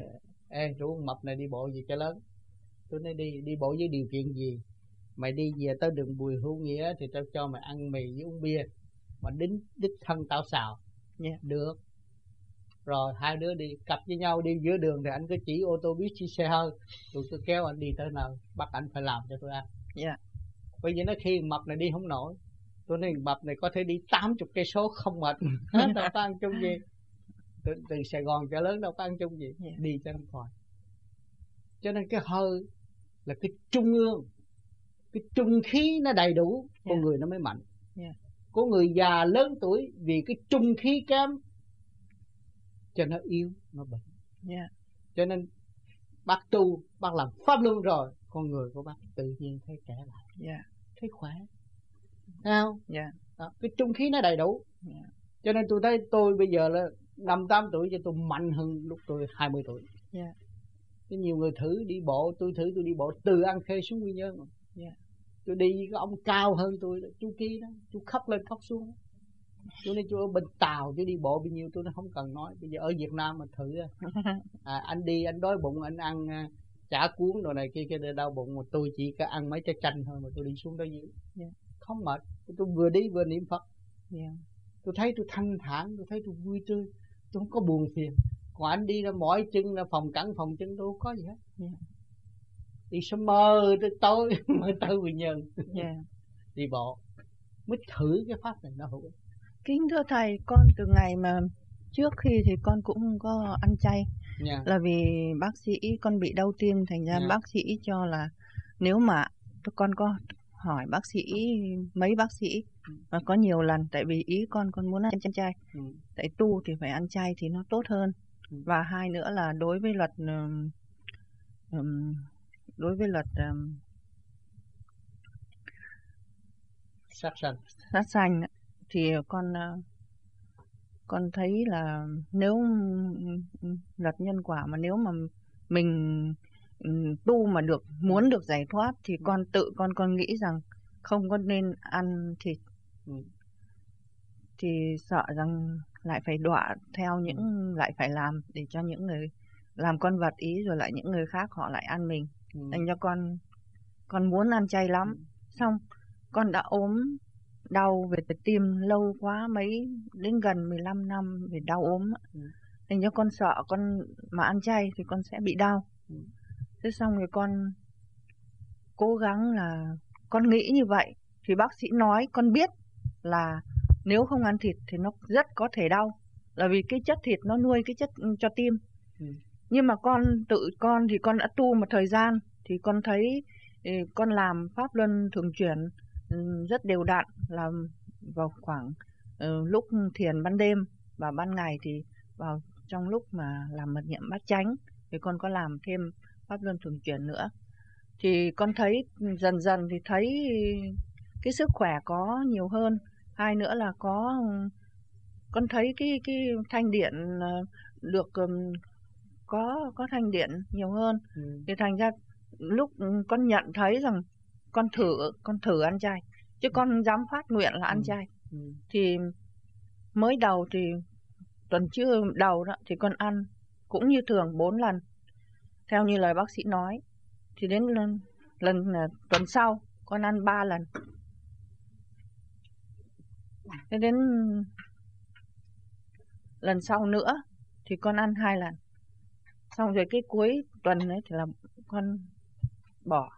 ê rủ con mập này đi bộ gì cho lớn. Tôi nói đi bộ với điều kiện gì? Mày đi về tới đường Bùi Hữu Nghĩa thì tao cho mày ăn mì với uống bia, mà đích thân tao xào. Được. Rồi hai đứa đi cặp với nhau đi giữa đường thì anh cứ chỉ ô tô buýt xe hơi, tôi kéo anh đi tới nào bắt anh phải làm cho tôi ăn. Bởi vì nó khi mập này đi không nổi. Tôi nói mập này có thể đi 80 cây số không mệt. Đâu có ăn chung gì. Từ Sài Gòn trở lớn đâu có ăn chung gì. Đi cho nó khỏi. Cho nên cái hơi là cái trung ương, cái trung khí nó đầy đủ, con người nó mới mạnh. Có người già lớn tuổi vì cái trung khí kém cho nó yếu, nó bệnh. Cho nên bác tu, bác làm pháp luân rồi, con người của bác tự nhiên thấy trẻ lại, thấy khỏe. Thấy không? Đó, cái trung khí nó đầy đủ. Cho nên tôi thấy tôi bây giờ là 5-8 tuổi, cho tôi mạnh hơn lúc tôi 20 tuổi. Có nhiều người thử đi bộ, tôi thử tôi đi bộ từ An Khê xuống Quy Nhơn. Tôi đi với cái ông cao hơn tôi, chú Ký đó, chú khóc lên khóc xuống. Chú nói chú ở bên Tàu chú đi bộ bao nhiêu tôi nó không cần nói. Bây giờ ở Việt Nam mà thử anh đi anh đói bụng anh ăn chả cuốn đồ này kia để đau bụng, mà tôi chỉ có ăn mấy trái chanh thôi mà tôi đi xuống đó dưới. Không mệt, tôi vừa đi vừa niệm Phật. Tôi thấy tôi thanh thản, tôi thấy tôi vui tươi, tôi không có buồn phiền. Còn anh đi ra mỏi chân là phòng cẳng phòng chân tôi không có gì hết. Đi sớm mơ tới tối mới tới Quy Nhơn. Đi bộ mới thử cái pháp này nó hữu ích. Kính thưa thầy, con từ ngày mà trước khi thì con cũng có ăn chay. Là vì bác sĩ con bị đau tim, thành ra bác sĩ cho là nếu mà con có hỏi bác sĩ, mấy bác sĩ và có nhiều lần, tại vì ý con muốn ăn chay. Tại tu thì phải ăn chay thì nó tốt hơn. Và hai nữa là đối với luật sát sanh thì con thấy là nếu luật nhân quả mà nếu mà mình tu mà muốn được giải thoát thì con nghĩ rằng không có nên ăn thịt. Thì sợ rằng lại phải đọa theo lại phải làm để cho những người làm con vật ý, rồi lại những người khác họ lại ăn mình. Thành cho con muốn ăn chay lắm. Xong con đã ốm đau về tim lâu quá, đến gần 15 năm về đau ốm. Thành cho con sợ con mà ăn chay thì con sẽ bị đau. Thế xong rồi con cố gắng là con nghĩ như vậy. Thì bác sĩ nói con biết là nếu không ăn thịt thì nó rất có thể đau, là vì cái chất thịt nó nuôi cái chất cho tim. Nhưng mà con thì con đã tu một thời gian thì con thấy con làm pháp luân thường chuyển rất đều đặn, làm vào khoảng lúc thiền ban đêm và ban ngày thì vào trong lúc mà làm mật niệm bát chánh thì con có làm thêm pháp luân thường chuyển nữa. Thì con thấy dần dần thì thấy cái sức khỏe có nhiều hơn. Hai nữa là con thấy cái thanh điện được có thanh điện nhiều hơn. Thì thành ra lúc con nhận thấy rằng con thử ăn chay, chứ con dám phát nguyện là ăn chay. Thì mới đầu thì tuần trước đầu đó thì con ăn cũng như thường 4 lần theo như lời bác sĩ nói. Thì đến lần tuần sau con ăn 3 lần. Thế đến lần sau nữa thì con ăn 2 lần. Xong rồi cái cuối tuần ấy thì là con bỏ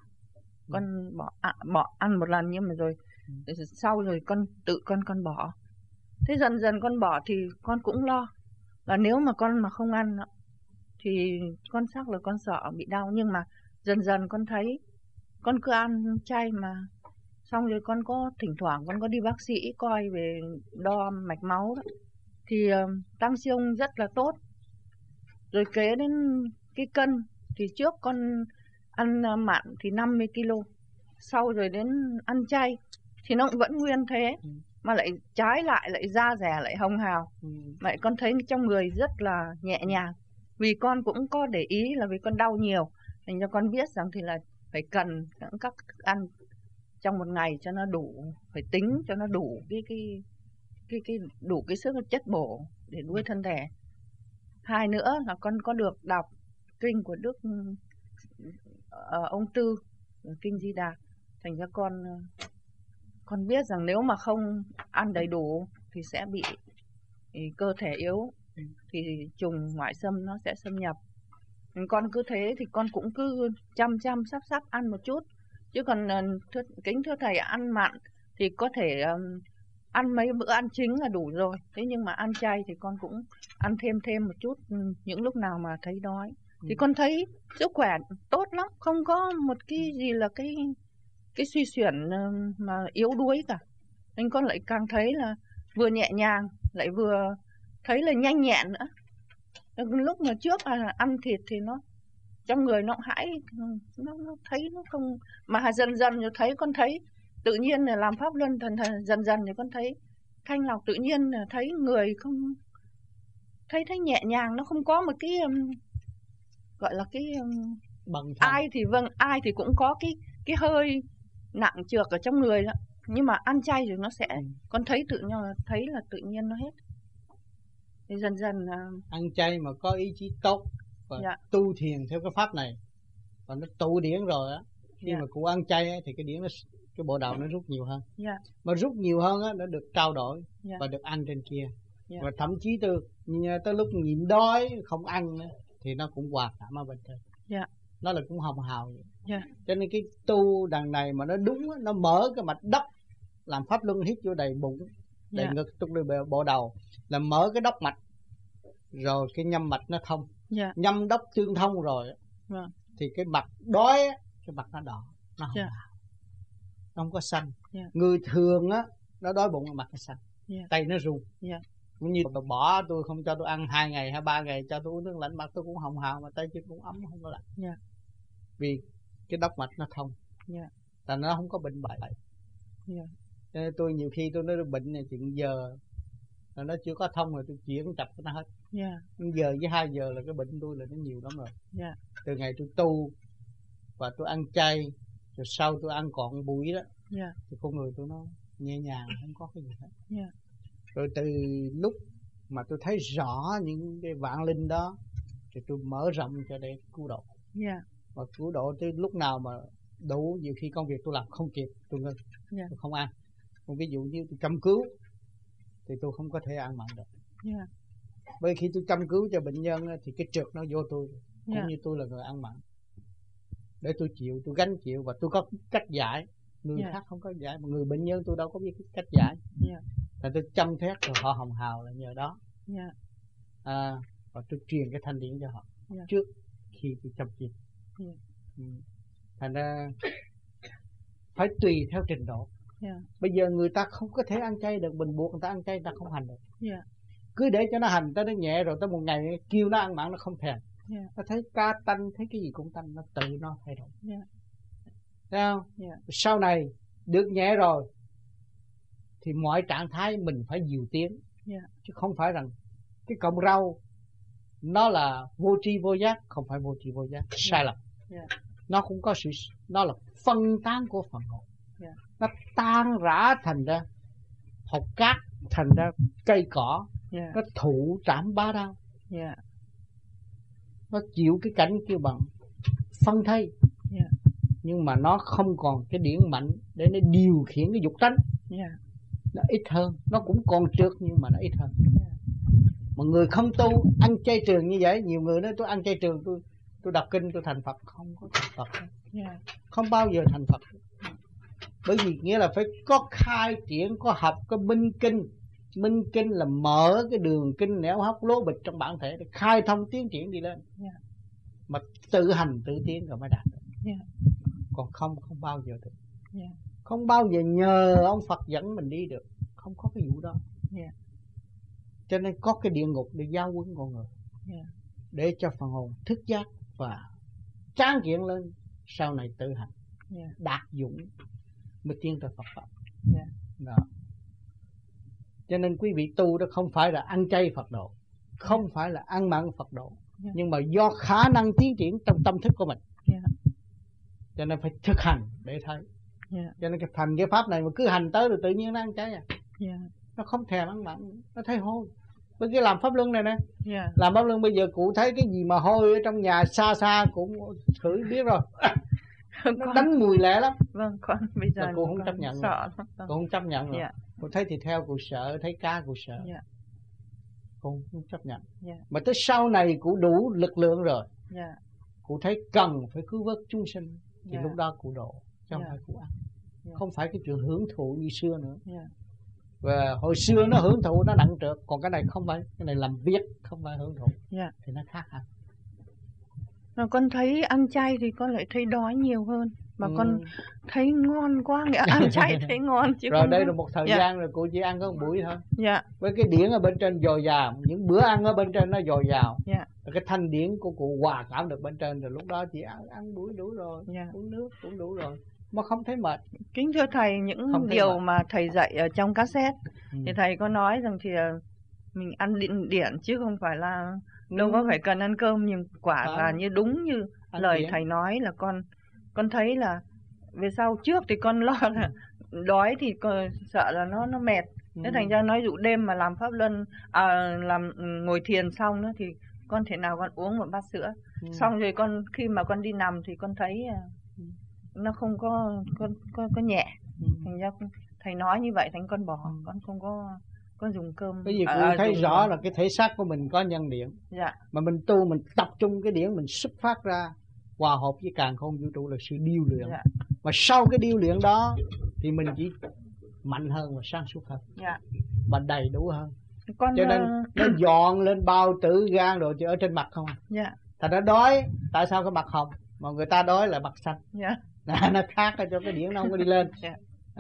ăn 1 lần, nhưng mà rồi sau rồi con bỏ. Thế dần dần con bỏ thì con cũng lo là nếu mà con mà không ăn thì con chắc là con sợ bị đau. Nhưng mà dần dần con thấy con cứ ăn chay mà, xong rồi con có thỉnh thoảng con có đi bác sĩ coi về đo mạch máu đó, thì tăng siêu rất là tốt. Rồi kế đến cái cân thì trước con ăn mặn thì 50 kg, sau rồi đến ăn chay thì nó cũng vẫn nguyên thế, mà lại trái lại da rẻ lại hồng hào. Vậy con thấy trong người rất là nhẹ nhàng. Vì con cũng có để ý là vì con đau nhiều, thành cho con biết rằng thì là phải cần các thức ăn trong một ngày cho nó đủ, phải tính cho nó đủ đủ cái sức chất bổ để nuôi thân thể. Hai nữa là con có được đọc kinh của Đức ông Tư, kinh Di Đà. Thành ra con biết rằng nếu mà không ăn đầy đủ thì sẽ bị cơ thể yếu, thì trùng ngoại xâm nó sẽ xâm nhập. Con cứ thế thì con cũng cứ chăm sắp ăn một chút. Chứ còn kính thưa thầy, ăn mặn thì có thể ăn mấy bữa ăn chính là đủ rồi. Thế nhưng mà ăn chay thì con cũng ăn thêm một chút những lúc nào mà thấy đói. Thì con thấy sức khỏe tốt lắm, không có một cái gì là cái suy chuyển mà yếu đuối cả. Nên con lại càng thấy là vừa nhẹ nhàng, lại vừa thấy là nhanh nhẹn nữa. Lúc mà trước ăn thịt thì nó trong người nó hãi, nó thấy nó không, mà dần thấy, con thấy tự nhiên là làm pháp luân thần dần thì con thấy thanh lọc tự nhiên, là thấy người không thấy nhẹ nhàng, nó không có một cái gọi là cái ai thì cũng có cái hơi nặng trược ở trong người đó. Nhưng mà ăn chay thì nó sẽ con thấy thấy là tự nhiên nó hết. Thì dần ăn chay mà có ý chí tốt và tu thiền theo cái pháp này, và nó tụ điển rồi á, khi mà cụ ăn chay ấy, thì cái điển cái bộ đầu nó rút nhiều hơn. Mà rút nhiều hơn á, nó được trao đổi và được ăn trên kia. Và thậm chí tới lúc nhịn đói không ăn nữa, thì nó cũng hòa cảm ở bên trên. Nó là cũng hồng hào vậy. Cho nên cái tu đằng này mà nó đúng á, nó mở cái mạch đốc, làm pháp luân hít vô đầy bụng, đầy ngực, trong bộ đầu, là mở cái đốc mạch, rồi cái nhâm mạch nó thông. Nhâm đốc tương thông rồi thì cái mặt đói, cái mặt nó đỏ, nó hồng hào, nó không có xanh. Người thường á, nó đói bụng, mặt nó xanh, tay nó run. Cũng như tôi bỏ tôi không cho tôi ăn 2 ngày hay 3 ngày, cho tôi uống nước lạnh, mặt tôi cũng hồng hào, mà tay chân cũng ấm, không có lạnh. Vì cái đốc mạch nó thông, là nó không có bệnh bại. Nên tôi nhiều khi tôi nói bệnh này chuyện giờ là nó chưa có thông rồi tôi chuyển chập cho nó hết. Giờ với 2 giờ là cái bệnh tôi là nó nhiều lắm rồi. Từ ngày tôi tu và tôi ăn chay, rồi sau tôi ăn cọn bụi đó, thì con người tôi nó nhẹ nhàng, không có cái gì hết. Rồi từ lúc mà tôi thấy rõ những cái vạn linh đó, thì tôi mở rộng cho để cứu độ. Và cứu độ tới lúc nào mà đủ, nhiều khi công việc tôi làm không kịp, tôi ngưng, tôi không ăn. Còn ví dụ như tôi chăm cứu thì tôi không có thể ăn mặn được. Bởi khi tôi chăm cứu cho bệnh nhân thì cái trượt nó vô tôi, cũng như tôi là người ăn mặn, để tôi chịu, tôi gánh chịu, và tôi có cách giải. Người khác không có giải, mà người bệnh nhân tôi đâu có biết cái cách giải. Là tôi chăm thét rồi họ hồng hào là nhờ đó. Và tôi truyền cái thanh điển cho họ trước khi tôi chăm chiên. Thành ra phải tùy theo trình độ. Bây giờ người ta không có thể ăn chay được, mình buộc người ta ăn chay, người ta không hành được. Cứ để cho nó hành, tới nó nhẹ rồi tới một ngày kêu nó ăn mặn nó không thèm. Nó thấy cá tanh, thấy cái gì cũng tanh, nó tự nó thay đổi. Thấy không? Sau này được nhẹ rồi thì mọi trạng thái mình phải dìu tiến. Chứ không phải rằng cái cọng rau nó là vô tri vô giác, không phải vô tri vô giác, sai lầm. Nó cũng có sự, nó là phân tán của phần hồn. Nó tan rã thành ra hột cát, thành ra cây cỏ, nó thụ trảm bá đao. Nó chịu cái cảnh kêu bằng phân thây. Nhưng mà nó không còn cái điển mạnh để nó điều khiển cái dục tánh. Nó ít hơn, nó cũng còn trượt nhưng mà nó ít hơn. Mà người không tu ăn chay trường như vậy, nhiều người nói tôi ăn chay trường, tôi đọc kinh tôi thành Phật. Không có thành Phật. Không bao giờ thành Phật. Bởi vì nghĩa là phải có khai triển, có học, có minh kinh. Minh kinh là mở cái đường kinh nẻo hóc lố bịch trong bản thể để khai thông tiến triển đi lên. Mà tự hành tự tiến rồi mới đạt được. Còn không bao giờ được. Không bao giờ nhờ ông Phật dẫn mình đi được. Không có cái vụ đó. Cho nên có cái địa ngục để giáo huấn con người, để cho phần hồn thức giác và tráng kiện lên, sau này tự hành, đạt dũng mới tiến tới Phật pháp. Đó. Cho nên quý vị tu đó không phải là ăn chay Phật độ, không phải là ăn mặn Phật độ, nhưng mà do khả năng tiến triển trong tâm thức của mình. Cho nên phải thực hành để thấy. Cho nên thành cái pháp này mà cứ hành tới rồi tự nhiên nó ăn chay. Nó không thèm ăn mặn, nó thấy hôi. với cái làm pháp luân này nè. Dạ. Làm pháp luân bây giờ cụ thấy cái gì mà hôi ở trong nhà xa xa cũng thử biết rồi. Nó đánh mùi lẹ lắm. Vâng, con bây giờ cô không chấp nhận sợ lắm. Cô không chấp nhận rồi. Dạ. Cô thấy thịt heo cô sợ, thấy cá cô sợ. Dạ. Cô không chấp nhận. Dạ. Mà tới sau này cụ đủ lực lượng rồi. Dạ. Cụ thấy cần phải cứu vớt chúng sinh thì Dạ. lúc đó cụ độ, chứ không Dạ. phải cụ ăn. Dạ. Không phải cái chuyện hưởng thụ như xưa nữa. Dạ. Và hồi xưa nó hưởng thụ, nó nặng trược. Còn cái này không phải, cái này làm việc, không phải hưởng thụ. Dạ. Thì nó khác hẳn. Mà con thấy ăn chay thì con lại thấy đói nhiều hơn. Mà con thấy ngon quá, nghĩa ăn chay thấy ngon chứ. Rồi không đây có... là một thời Dạ. gian rồi cụ chỉ ăn có một buổi thôi. Dạ. Với cái điển ở bên trên dồi dào, những bữa ăn ở bên trên nó dồi dào. Dạ. Cái thanh điển của cụ hòa cảm được bên trên, rồi lúc đó chỉ ăn buổi đủ rồi. Dạ. Uống nước cũng đủ rồi, mà không thấy mệt. Kính thưa thầy, những điều mà thầy dạy ở trong cassette thì thầy có nói rằng thì mình ăn điển chứ không phải là đâu có phải cần ăn cơm, nhưng quả là như đúng như lời điển. thầy nói là con thấy là về sau trước thì con lo là đói thì con sợ là nó mệt. Thế thành ra nói dụ đêm mà làm pháp luân làm ngồi thiền xong đó thì con thể nào con uống một bát sữa. Xong rồi con khi mà con đi nằm thì con thấy nó không có nhẹ. Thành ra thầy nói như vậy thành con bỏ, con không có dùng cơm. Cái gì cũng thấy rõ là cái thể xác của mình có nhân điện. Dạ. Mà mình tu, mình tập trung cái điển, mình xuất phát ra hòa hợp với càn khôn vũ trụ là sự điêu luyện. Dạ. Mà sau cái điêu luyện đó thì mình chỉ mạnh hơn và sáng suốt hơn. Dạ. Và đầy đủ hơn. Con cho nên nó dọn lên bao tử gan rồi chỉ ở trên mặt không. Dạ. Thành ra đói, tại sao cái mặt hồng mà người ta đói là mặt xanh? Dạ. Nó khác cho cái điển nó không có đi lên. Dạ.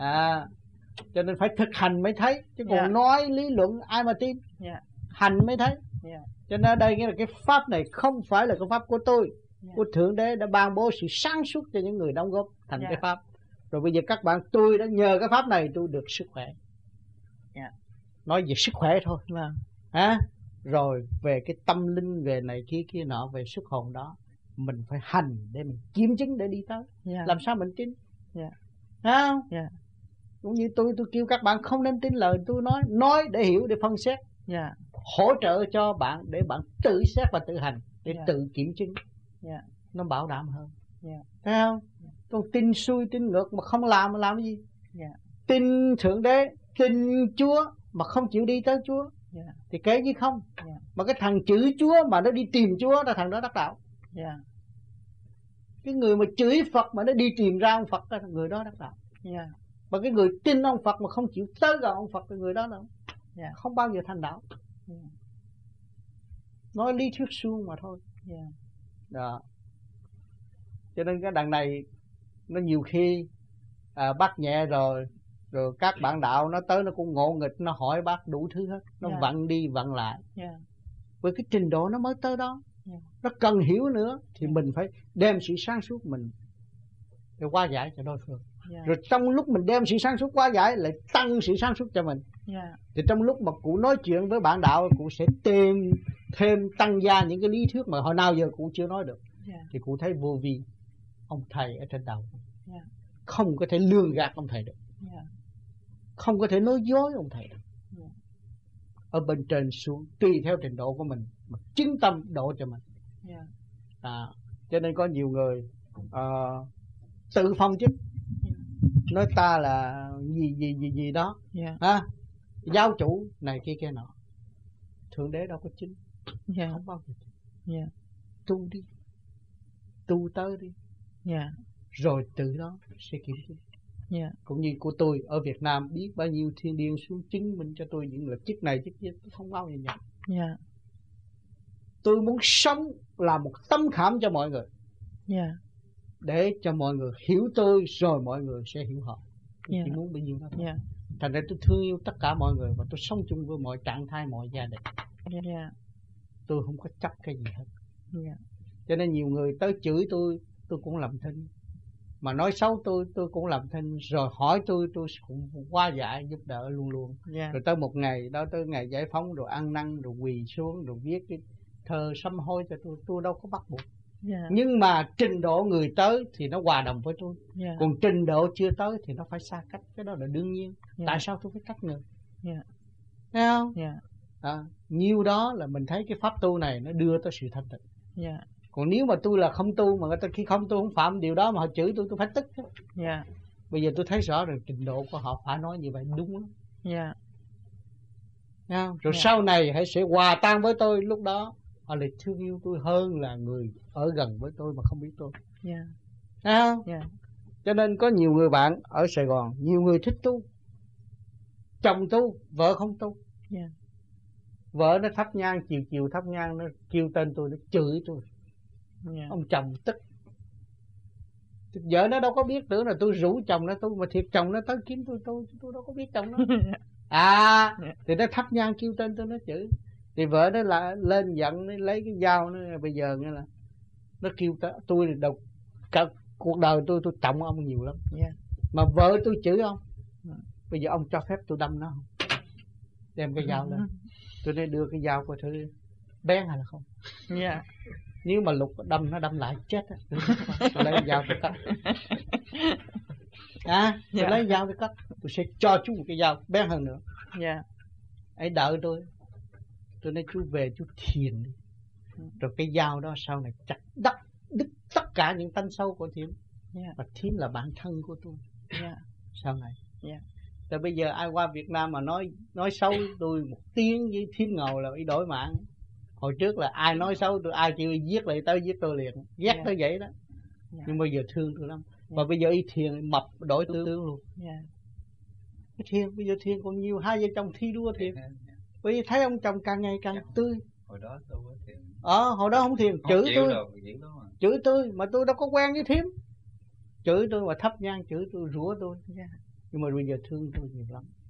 Cho nên phải thực hành mới thấy, chứ còn dạ. nói lý luận ai mà tin. Dạ. Hành mới thấy. Dạ. Cho nên ở đây nghĩa là cái pháp này không phải là cái pháp của tôi. Dạ. Của Thượng Đế đã ban bố sự sáng suốt cho những người đóng góp thành dạ. cái pháp. Rồi bây giờ các bạn, tôi đã nhờ cái pháp này tôi được sức khỏe. Dạ. Nói về sức khỏe thôi. Vâng. Rồi về cái tâm linh, về này kia nọ, về xuất hồn đó mình phải hành để mình kiểm chứng để đi tới. Dạ. Làm sao mình tin? Dạ. Thấy không? Dạ. Cũng như tôi kêu các bạn không nên tin lời tôi nói để hiểu, để phân xét. Dạ. Hỗ trợ cho bạn để bạn tự xét và tự hành, để dạ. tự kiểm chứng. Dạ. Nó bảo đảm hơn. Dạ. Thấy không? Dạ. Tôi tin xuôi tin ngược mà không làm cái gì? Dạ. Tin Thượng Đế, tin Chúa mà không chịu đi tới Chúa. Dạ. Thì kế gì không? Dạ. Mà cái thằng chửi Chúa mà nó đi tìm Chúa là thằng đó đắc đạo. Dạ. Cái người mà chửi Phật mà nó đi tìm ra ông Phật là người đó đắc đạo. Dạ. Và cái người tin ông Phật mà không chịu tới gần ông Phật là người đó đâu. Dạ. Không bao giờ thành đạo. Dạ. Nói lý thuyết suông mà thôi. Dạ. Đó. Cho nên cái đằng này nó nhiều khi bắt nhẹ rồi các bạn đạo nó tới nó cũng ngộ nghịch, nó hỏi bác đủ thứ hết, nó dạ. vặn đi vặn lại. Dạ. Với cái trình độ nó mới tới đó. Dạ. Nó cần hiểu nữa thì mình phải đem sự sáng suốt mình để hóa giải cho đối phương. Dạ. Rồi trong lúc mình đem sự sáng suốt hóa giải lại tăng sự sáng suốt cho mình. Dạ. Thì trong lúc mà cụ nói chuyện với bạn đạo, cụ sẽ thêm tăng gia những cái lý thuyết mà hồi nào giờ cụ chưa nói được. Dạ. Thì cụ thấy vô vi ông thầy ở trên đầu. Dạ. Không có thể lường gạt ông thầy được. Dạ. Không có thể nói dối ông thầy được. Dạ. Ở bên trên xuống tùy theo trình độ của mình mà chứng tâm độ cho mình. Dạ. Cho nên có nhiều người tự phong chức, nói ta là gì đó. Dạ. Giáo chủ này kia nọ. Thượng Đế đâu có chính. Dạ. Không bao giờ. Dạ. Tu đi, tu tới đi. Dạ. Rồi từ đó sẽ kiểm chứng. Yeah. Cũng như của tôi ở Việt Nam, biết bao nhiêu thiên điên xuống chứng minh cho tôi những là chức này chức kia, tôi không bao giờ nhận. Yeah. Tôi muốn sống là một tấm khảm cho mọi người. Yeah. Để cho mọi người hiểu tôi, rồi mọi người sẽ hiểu họ. Tôi yeah. chỉ muốn bao nhiêu đó thôi. Yeah. Thành ra tôi thương yêu tất cả mọi người và tôi sống chung với mọi trạng thái, mọi gia đình. Yeah. Tôi không có chấp cái gì hết. Yeah. Cho nên nhiều người tới chửi tôi cũng làm thinh. Mà nói xấu tôi cũng làm thinh. Rồi hỏi tôi cũng hóa giải giúp đỡ luôn luôn. Yeah. Rồi tới một ngày đó, tới ngày giải phóng, rồi ăn năn, rồi quỳ xuống, rồi viết cái thơ sám hối cho tôi đâu có bắt buộc. Yeah. Nhưng mà trình độ người tới thì nó hòa đồng với tôi. Yeah. Còn trình độ chưa tới thì nó phải xa cách. Cái đó là đương nhiên. Yeah. Tại sao tôi phải cách người? Yeah. Thấy không? Yeah. Nhiêu đó là mình thấy cái pháp tu này nó đưa tới sự thanh tịnh. Dạ. Còn nếu mà tôi là không tu, mà người ta khi không tu không phạm điều đó mà họ chửi tôi phải tức. Dạ. Bây giờ tôi thấy rõ rồi trình độ của họ phải nói như vậy đúng lắm. Dạ. Rồi sau này hãy sẽ hòa tan với tôi, lúc đó họ lại thương yêu tôi hơn là người ở gần với tôi mà không biết tôi. Cho nên có nhiều người bạn ở Sài Gòn, nhiều người thích tu, chồng tu, vợ không tu. Vợ nó thắp nhang, chiều thắp nhang, nó kêu tên tôi, nó chửi tôi. Ông chồng tức. Vợ nó đâu có biết, tưởng là tôi rủ chồng nó tu, mà thiệt chồng nó tới kiếm tôi đâu có biết chồng nó. Thì nó thắp nhang kêu tên tôi, nó chửi. Thì vợ nó là lên giận, nó lấy cái dao, nó bây giờ nghe là nó kêu tôi là đầu cả cuộc đời tôi trọng ông nhiều lắm. Mà vợ tôi chửi ông. Bây giờ ông cho phép tôi đâm nó không? Đem cái dao lên. Tôi nên đưa cái dao coi thử bén hay là không. Nếu mà Lục đâm, nó đâm lại chết á. Tôi lấy dao tôi cắt. Tôi lấy dao tôi cắt. Tôi sẽ cho chú một cái dao bén hơn nữa. Ấy đợi tôi nói chú về chú thiền đi. Rồi cái dao đó sau này chặt đứt tất cả những tánh sâu của Thiếm. Và Thiếm là bạn thân của tôi. Sau này. Rồi bây giờ ai qua Việt Nam mà nói xấu tôi một tiếng với Thiếm ngồi là bị đổi mạng. Hồi trước là ai nói xấu tôi, ai chịu giết lại tới giết tôi liền. Ghét tới vậy đó. Nhưng bây giờ thương tôi lắm. Và bây giờ y thiền mập đổi tướng luôn. Thiền, bây giờ thiền còn nhiều, hai vợ chồng thi đua thiền. Bởi vì thấy ông chồng càng ngày càng tươi. Hồi đó tôi có thiền. Hồi đó không thiền, chửi tôi. Chửi tôi mà tôi đâu có quen với Thiếm. Chửi tôi mà thắp nhang chửi tôi, rủa tôi. Nhưng mà bây giờ thương tôi nhiều lắm.